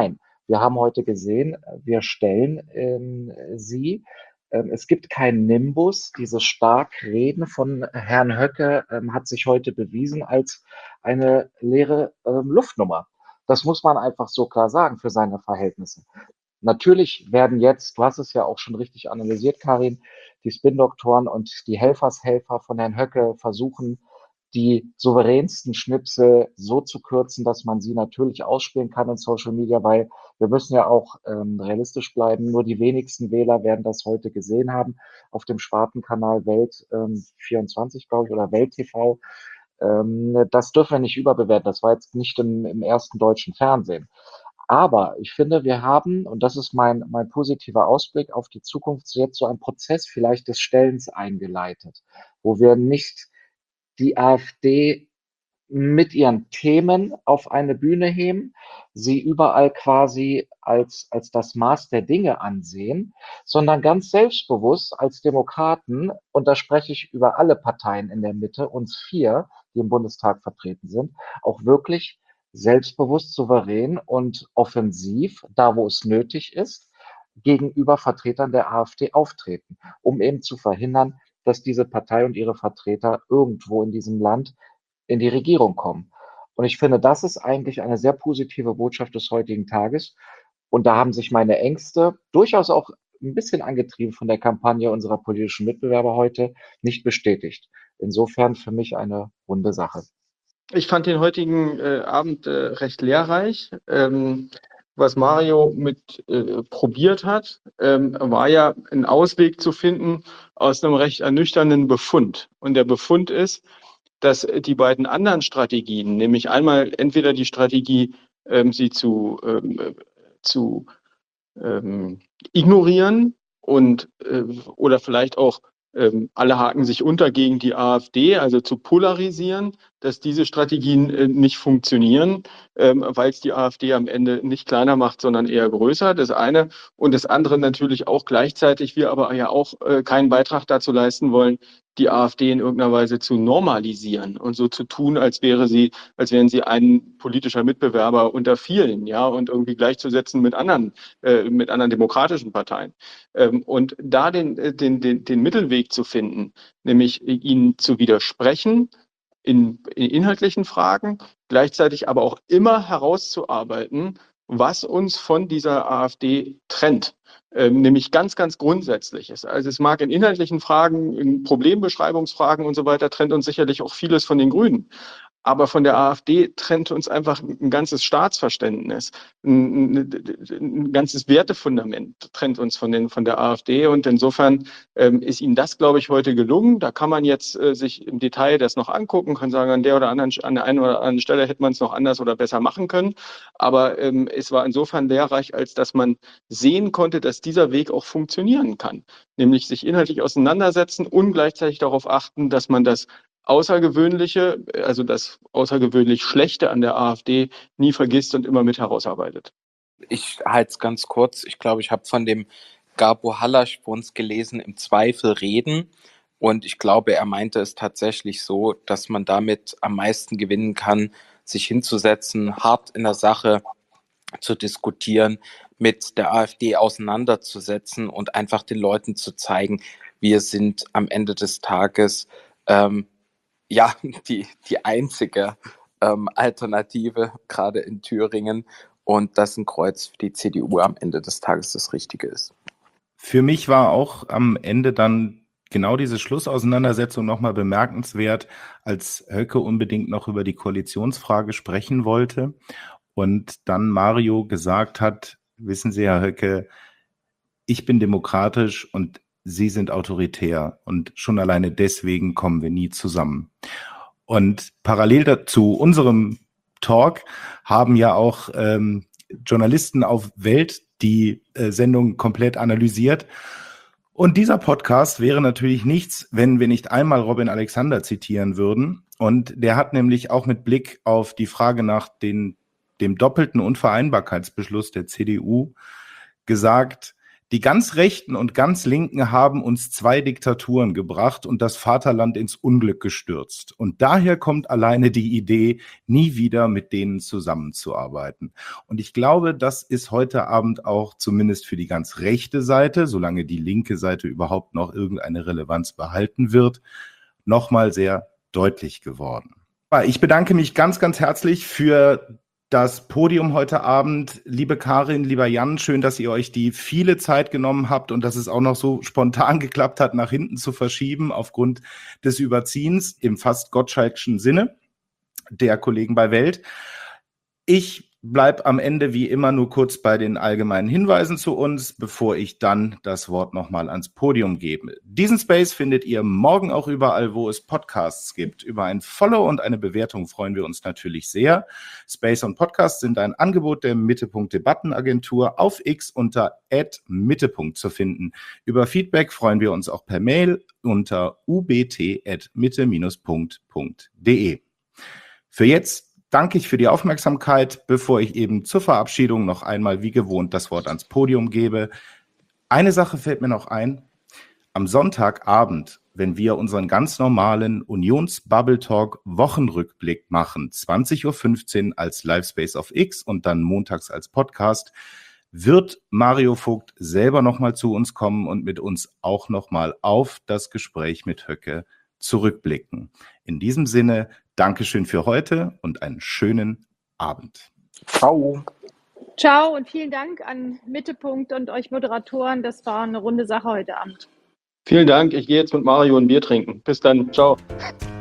Wir haben heute gesehen, wir stellen sie. Es gibt keinen Nimbus. Dieses Starkreden von Herrn Höcke hat sich heute bewiesen als eine leere Luftnummer. Das muss man einfach so klar sagen für seine Verhältnisse. Natürlich werden jetzt, du hast es ja auch schon richtig analysiert, Karin, die Spin-Doktoren und die Helfershelfer von Herrn Höcke versuchen, die souveränsten Schnipsel so zu kürzen, dass man sie natürlich ausspielen kann in Social Media, weil wir müssen ja auch realistisch bleiben. Nur die wenigsten Wähler werden das heute gesehen haben auf dem Spartenkanal Welt 24, glaube ich, oder Welt TV. Das dürfen wir nicht überbewerten. Das war jetzt nicht im ersten deutschen Fernsehen. Aber ich finde, wir haben, und das ist mein positiver Ausblick auf die Zukunft, jetzt so einen Prozess vielleicht des Stellens eingeleitet, wo wir nicht die AfD mit ihren Themen auf eine Bühne heben, sie überall quasi als das Maß der Dinge ansehen, sondern ganz selbstbewusst als Demokraten, und da spreche ich über alle Parteien in der Mitte, uns 4, die im Bundestag vertreten sind, auch wirklich selbstbewusst, souverän und offensiv, da wo es nötig ist, gegenüber Vertretern der AfD auftreten, um eben zu verhindern, dass diese Partei und ihre Vertreter irgendwo in diesem Land in die Regierung kommen. Und ich finde, das ist eigentlich eine sehr positive Botschaft des heutigen Tages. Und da haben sich meine Ängste durchaus auch ein bisschen angetrieben von der Kampagne unserer politischen Mitbewerber heute nicht bestätigt. Insofern für mich eine runde Sache. Ich fand den heutigen Abend recht lehrreich. Was Mario mit probiert hat, war ja ein Ausweg zu finden aus einem recht ernüchternden Befund. Und der Befund ist, dass die beiden anderen Strategien, nämlich einmal entweder die Strategie, sie zu ignorieren und oder vielleicht auch alle haken sich unter gegen die AfD, also zu polarisieren, dass diese Strategien nicht funktionieren, weil es die AfD am Ende nicht kleiner macht, sondern eher größer. Das eine. Und das andere natürlich auch gleichzeitig, wir aber ja auch keinen Beitrag dazu leisten wollen, die AfD in irgendeiner Weise zu normalisieren und so zu tun, als wären sie ein politischer Mitbewerber unter vielen, ja, und irgendwie gleichzusetzen mit anderen demokratischen Parteien. Und da den Mittelweg zu finden, nämlich ihnen zu widersprechen in inhaltlichen Fragen, gleichzeitig aber auch immer herauszuarbeiten, was uns von dieser AfD trennt. Nämlich ganz, ganz Grundsätzliches. Also es mag in inhaltlichen Fragen, in Problembeschreibungsfragen und so weiter, trennt uns sicherlich auch vieles von den Grünen. Aber von der AfD trennt uns einfach ein ganzes Staatsverständnis, ein ganzes Wertefundament trennt uns von der AfD. Und insofern ist Ihnen das, glaube ich, heute gelungen. Da kann man jetzt sich im Detail das noch angucken, kann sagen, an der einen oder anderen Stelle hätte man es noch anders oder besser machen können. Aber es war insofern lehrreich, als dass man sehen konnte, dass dieser Weg auch funktionieren kann. Nämlich sich inhaltlich auseinandersetzen und gleichzeitig darauf achten, dass man das Außergewöhnliche, also das außergewöhnlich Schlechte an der AfD nie vergisst und immer mit herausarbeitet. Ich halte es ganz kurz. Ich glaube, ich habe von dem Gabo Hallasch gelesen, im Zweifel reden. Und ich glaube, er meinte es tatsächlich so, dass man damit am meisten gewinnen kann, sich hinzusetzen, hart in der Sache zu diskutieren, mit der AfD auseinanderzusetzen und einfach den Leuten zu zeigen, wir sind am Ende des Tages die einzige Alternative, gerade in Thüringen, und dass ein Kreuz für die CDU am Ende des Tages das Richtige ist. Für mich war auch am Ende dann genau diese Schlussauseinandersetzung nochmal bemerkenswert, als Höcke unbedingt noch über die Koalitionsfrage sprechen wollte und dann Mario gesagt hat, wissen Sie, Herr Höcke, ich bin demokratisch und Sie sind autoritär und schon alleine deswegen kommen wir nie zusammen. Und parallel dazu unserem Talk haben ja auch Journalisten auf Welt die Sendung komplett analysiert. Und dieser Podcast wäre natürlich nichts, wenn wir nicht einmal Robin Alexander zitieren würden. Und der hat nämlich auch mit Blick auf die Frage nach dem doppelten Unvereinbarkeitsbeschluss der CDU gesagt, Die ganz Rechten und ganz Linken haben uns 2 Diktaturen gebracht und das Vaterland ins Unglück gestürzt. Und daher kommt alleine die Idee, nie wieder mit denen zusammenzuarbeiten. Und ich glaube, das ist heute Abend auch zumindest für die ganz rechte Seite, solange die linke Seite überhaupt noch irgendeine Relevanz behalten wird, nochmal sehr deutlich geworden. Ich bedanke mich ganz, ganz herzlich für das Podium heute Abend. Liebe Karin, lieber Jan, schön, dass ihr euch die viele Zeit genommen habt und dass es auch noch so spontan geklappt hat, nach hinten zu verschieben aufgrund des Überziehens im fast gottschalkschen Sinne der Kollegen bei Welt. Ich bleibe am Ende wie immer nur kurz bei den allgemeinen Hinweisen zu uns, bevor ich dann das Wort nochmal ans Podium gebe. Diesen Space findet ihr morgen auch überall, wo es Podcasts gibt. Über ein Follow und eine Bewertung freuen wir uns natürlich sehr. Space und Podcast sind ein Angebot der Mittelpunkt Debattenagentur auf X unter @Mittelpunkt zu finden. Über Feedback freuen wir uns auch per Mail unter ubt@mitte-punkt.de. Für jetzt danke ich für die Aufmerksamkeit, bevor ich eben zur Verabschiedung noch einmal wie gewohnt das Wort ans Podium gebe. Eine Sache fällt mir noch ein. Am Sonntagabend, wenn wir unseren ganz normalen Unions-Bubble-Talk Wochenrückblick machen, 20:15 Uhr als Livespace auf X und dann montags als Podcast, wird Mario Vogt selber nochmal zu uns kommen und mit uns auch nochmal auf das Gespräch mit Höcke zurückblicken. In diesem Sinne, Dankeschön für heute und einen schönen Abend. Ciao. Ciao und vielen Dank an Mittelpunkt und euch Moderatoren. Das war eine runde Sache heute Abend. Vielen Dank. Ich gehe jetzt mit Mario ein Bier trinken. Bis dann. Ciao.